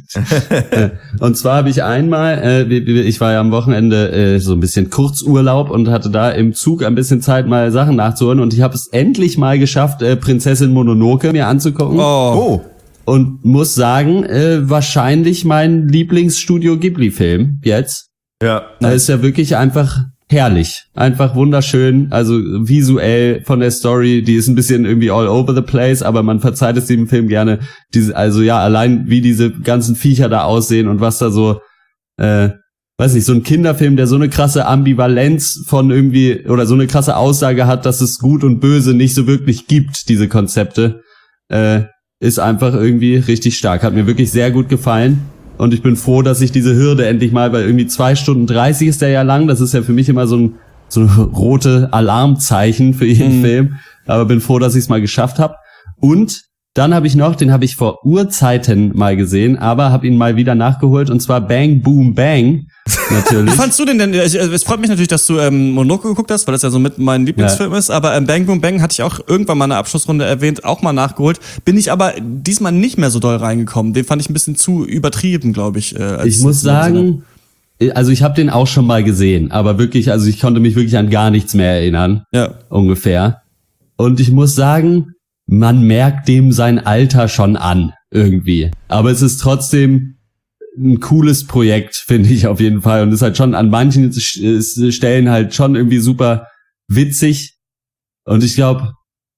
Und zwar habe ich einmal, äh, ich war ja am Wochenende äh, so ein bisschen Kurzurlaub und hatte da im Zug ein bisschen Zeit, mal Sachen nachzuholen. Und ich habe es endlich mal geschafft, äh, Prinzessin Mononoke mir anzugucken. Oh. Und muss sagen, äh, wahrscheinlich mein Lieblingsstudio Ghibli-Film jetzt. Ja. Da ist ja wirklich einfach herrlich. Einfach wunderschön. Also visuell von der Story, die ist ein bisschen irgendwie all over the place, aber man verzeiht es dem Film gerne. Diese, also ja, allein wie diese ganzen Viecher da aussehen und was da so, äh, weiß nicht, so ein Kinderfilm, der so eine krasse Ambivalenz von irgendwie, oder so eine krasse Aussage hat, dass es Gut und Böse nicht so wirklich gibt, diese Konzepte, äh, ist einfach irgendwie richtig stark. Hat mir wirklich sehr gut gefallen. Und ich bin froh, dass ich diese Hürde endlich mal, weil irgendwie zwei Stunden dreißig ist der ja lang. Das ist ja für mich immer so ein, so ein rote Alarmzeichen für jeden mhm. Film. Aber bin froh, dass ich es mal geschafft habe. Und dann habe ich noch, den habe ich vor Urzeiten mal gesehen, aber habe ihn mal wieder nachgeholt. Und zwar Bang Boom Bang. Natürlich. Wie fandst du den denn? Es freut mich natürlich, dass du ähm, Mononoke geguckt hast, weil das ja so mit mein Lieblingsfilm ja. ist. Aber ähm, Bang Boom Bang hatte ich auch irgendwann mal in der Abschlussrunde erwähnt, auch mal nachgeholt. Bin ich aber diesmal nicht mehr so doll reingekommen. Den fand ich ein bisschen zu übertrieben, glaube ich. Äh, als ich muss sagen, also ich habe den auch schon mal gesehen, aber wirklich, also ich konnte mich wirklich an gar nichts mehr erinnern. Ja. Ungefähr. Und ich muss sagen, man merkt dem sein Alter schon an, irgendwie. Aber es ist trotzdem ein cooles Projekt, finde ich auf jeden Fall. Und ist halt schon an manchen Stellen halt schon irgendwie super witzig. Und ich glaube,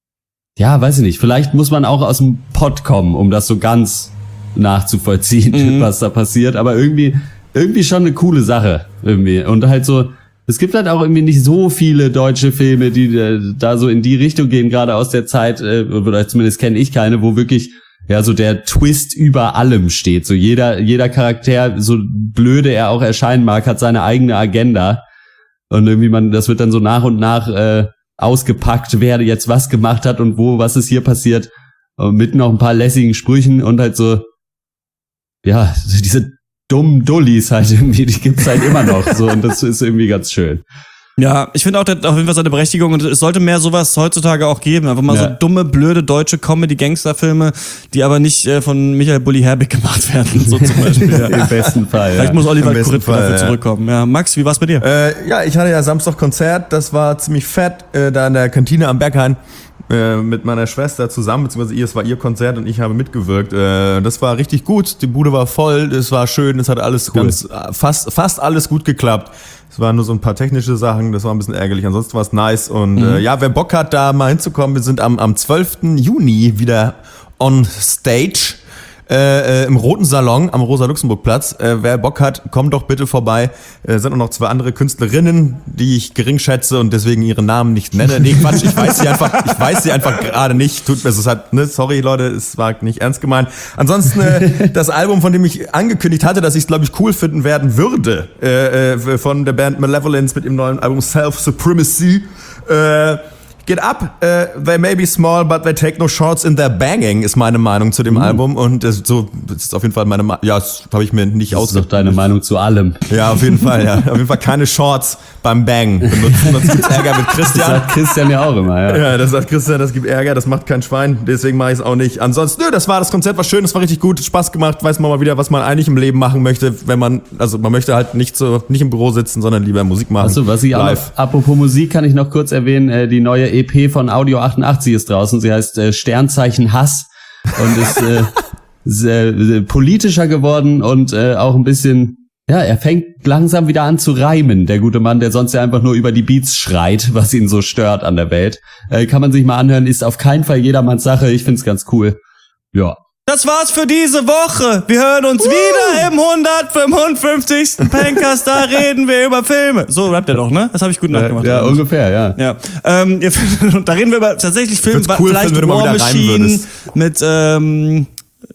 ja, weiß ich nicht, vielleicht muss man auch aus dem Pott kommen, um das so ganz nachzuvollziehen, mhm. was da passiert. Aber irgendwie, irgendwie schon eine coole Sache, irgendwie. Und halt so, es gibt halt auch irgendwie nicht so viele deutsche Filme, die äh, da so in die Richtung gehen, gerade aus der Zeit, äh, oder zumindest kenne ich keine, wo wirklich ja so der Twist über allem steht. So jeder jeder Charakter, so blöde er auch erscheinen mag, hat seine eigene Agenda. Und irgendwie man, das wird dann so nach und nach äh, ausgepackt, wer jetzt was gemacht hat und wo, was ist hier passiert. Und mit noch ein paar lässigen Sprüchen und halt so, ja, diese dummen Dullis halt irgendwie, die gibt's halt immer noch. So, und das ist irgendwie ganz schön. Ja, ich finde auch, der hat auf jeden Fall seine Berechtigung und es sollte mehr sowas heutzutage auch geben. Einfach mal Ja. so dumme, blöde deutsche Comedy-Gangster-Filme, die aber nicht äh, von Michael Bulli Herbig gemacht werden, so zum Beispiel. Ja. Im besten Fall. Vielleicht Ja. muss Oliver Im besten Kuritke Fall, dafür ja. zurückkommen. Ja, Max, wie war's bei dir? Äh, ja, ich hatte ja Samstag Konzert, das war ziemlich fett, äh, da in der Kantine am Berghain äh, mit meiner Schwester zusammen, beziehungsweise ihr, es war ihr Konzert und ich habe mitgewirkt. Äh, das war richtig gut, die Bude war voll, es war schön, es hat alles Cool. ganz, äh, fast, fast alles gut geklappt. Es waren nur so ein paar technische Sachen, das war ein bisschen ärgerlich, ansonsten war es nice und äh, ja, wer Bock hat, da mal hinzukommen, wir sind am, am zwölften Juni wieder on stage. Äh, äh, im Roten Salon am Rosa-Luxemburg-Platz. Äh, wer Bock hat, kommt doch bitte vorbei. Äh, sind auch noch zwei andere Künstlerinnen, die ich gering schätze und deswegen ihre Namen nicht nenne. Nee, Quatsch, ich weiß sie einfach, ich weiß sie einfach gerade nicht. Tut mir, es hat, ne, sorry Leute, es war nicht ernst gemeint. Ansonsten äh, das Album, von dem ich angekündigt hatte, dass ich es glaube ich cool finden werden würde, äh, äh, von der Band Malevolence mit dem neuen Album Self Supremacy. Äh, Geht ab, äh, they may be small, but they take no shorts in their banging, ist meine Meinung zu dem Album. Und das, so, das ist auf jeden Fall meine Meinung. Ja, das habe ich mir nicht Das ist doch ausgedacht. deine Meinung zu allem. Ja, auf jeden Fall, ja. Auf jeden Fall keine Shorts beim Bang benutzen, sonst gibt's Ärger mit Das Christian. sagt Christian ja auch immer, ja. Ja, das sagt Christian, das gibt Ärger, das macht kein Schwein, deswegen mache ich es auch nicht. Ansonsten, nö, das war, das Konzert war schön, das war richtig gut, hat Spaß gemacht, weiß man mal wieder, was man eigentlich im Leben machen möchte, wenn man, also man möchte halt nicht so, nicht im Büro sitzen, sondern lieber Musik machen. Achso, was ich auch live. noch, apropos Musik, kann ich noch kurz erwähnen, äh, die neue E P von Audio achtundachtzig ist draußen, sie heißt äh, Sternzeichen Hass und ist äh, sehr, sehr politischer geworden und äh, auch ein bisschen, ja, er fängt langsam wieder an zu reimen, der gute Mann, der sonst ja einfach nur über die Beats schreit, was ihn so stört an der Welt. Äh, kann man sich mal anhören, ist auf keinen Fall jedermanns Sache, ich find's ganz cool. Ja. Das war's für diese Woche. Wir hören uns wieder im hundertfünfundfünfzigsten Pencast. Da reden wir über Filme. So rappt er doch, ne? Das habe ich gut nachgemacht. Ja, ungefähr, ja. Ja, ähm, ihr findet- da reden wir über tatsächlich Filme, find's cool, vielleicht wenn du mal War wieder reimen Machine würdest. mit ähm,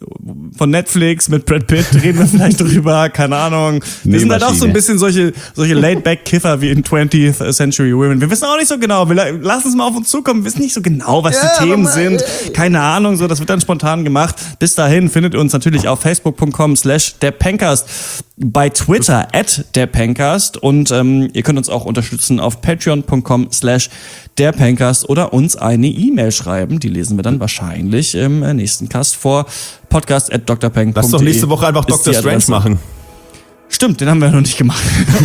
von Netflix mit Brad Pitt reden wir vielleicht drüber, keine Ahnung. Wir sind halt auch so ein Nähmaschine. bisschen solche solche Laid-Back-Kiffer wie in twentieth Century Women. Wir wissen auch nicht so genau, wir la- lassen es mal auf uns zukommen, wir wissen nicht so genau, was die Themen sind. Keine Ahnung, so, das wird dann spontan gemacht. Bis dahin findet ihr uns natürlich auf facebook punkt com slash der Pencast, bei Twitter at der Pencast und ähm, ihr könnt uns auch unterstützen auf patreon punkt com slash der Pencast oder uns eine E-Mail schreiben. Die lesen wir dann wahrscheinlich im äh, nächsten Cast vor. Podcast at drpeng punkt de. Lass doch nächste Woche einfach ist Doctor die Strange Adresse. machen. Stimmt, den haben wir noch nicht gemacht.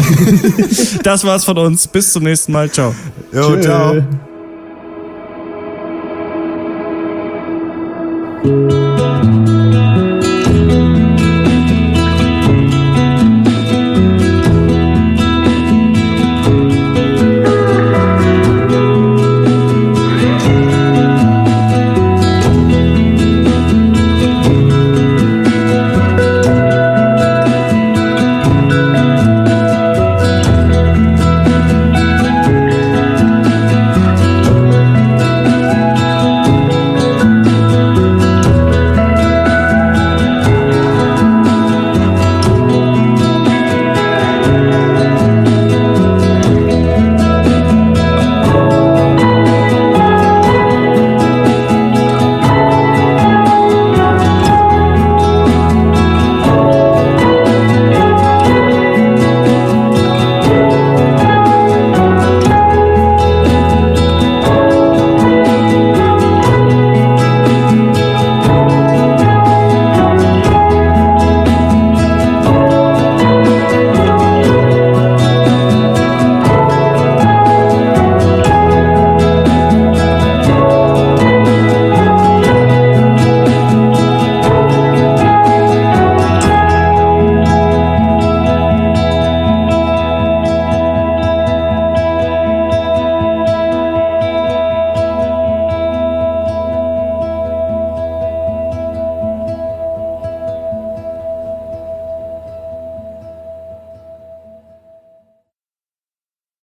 Das war's von uns. Bis zum nächsten Mal. Ciao. Jo, ciao. Tschö.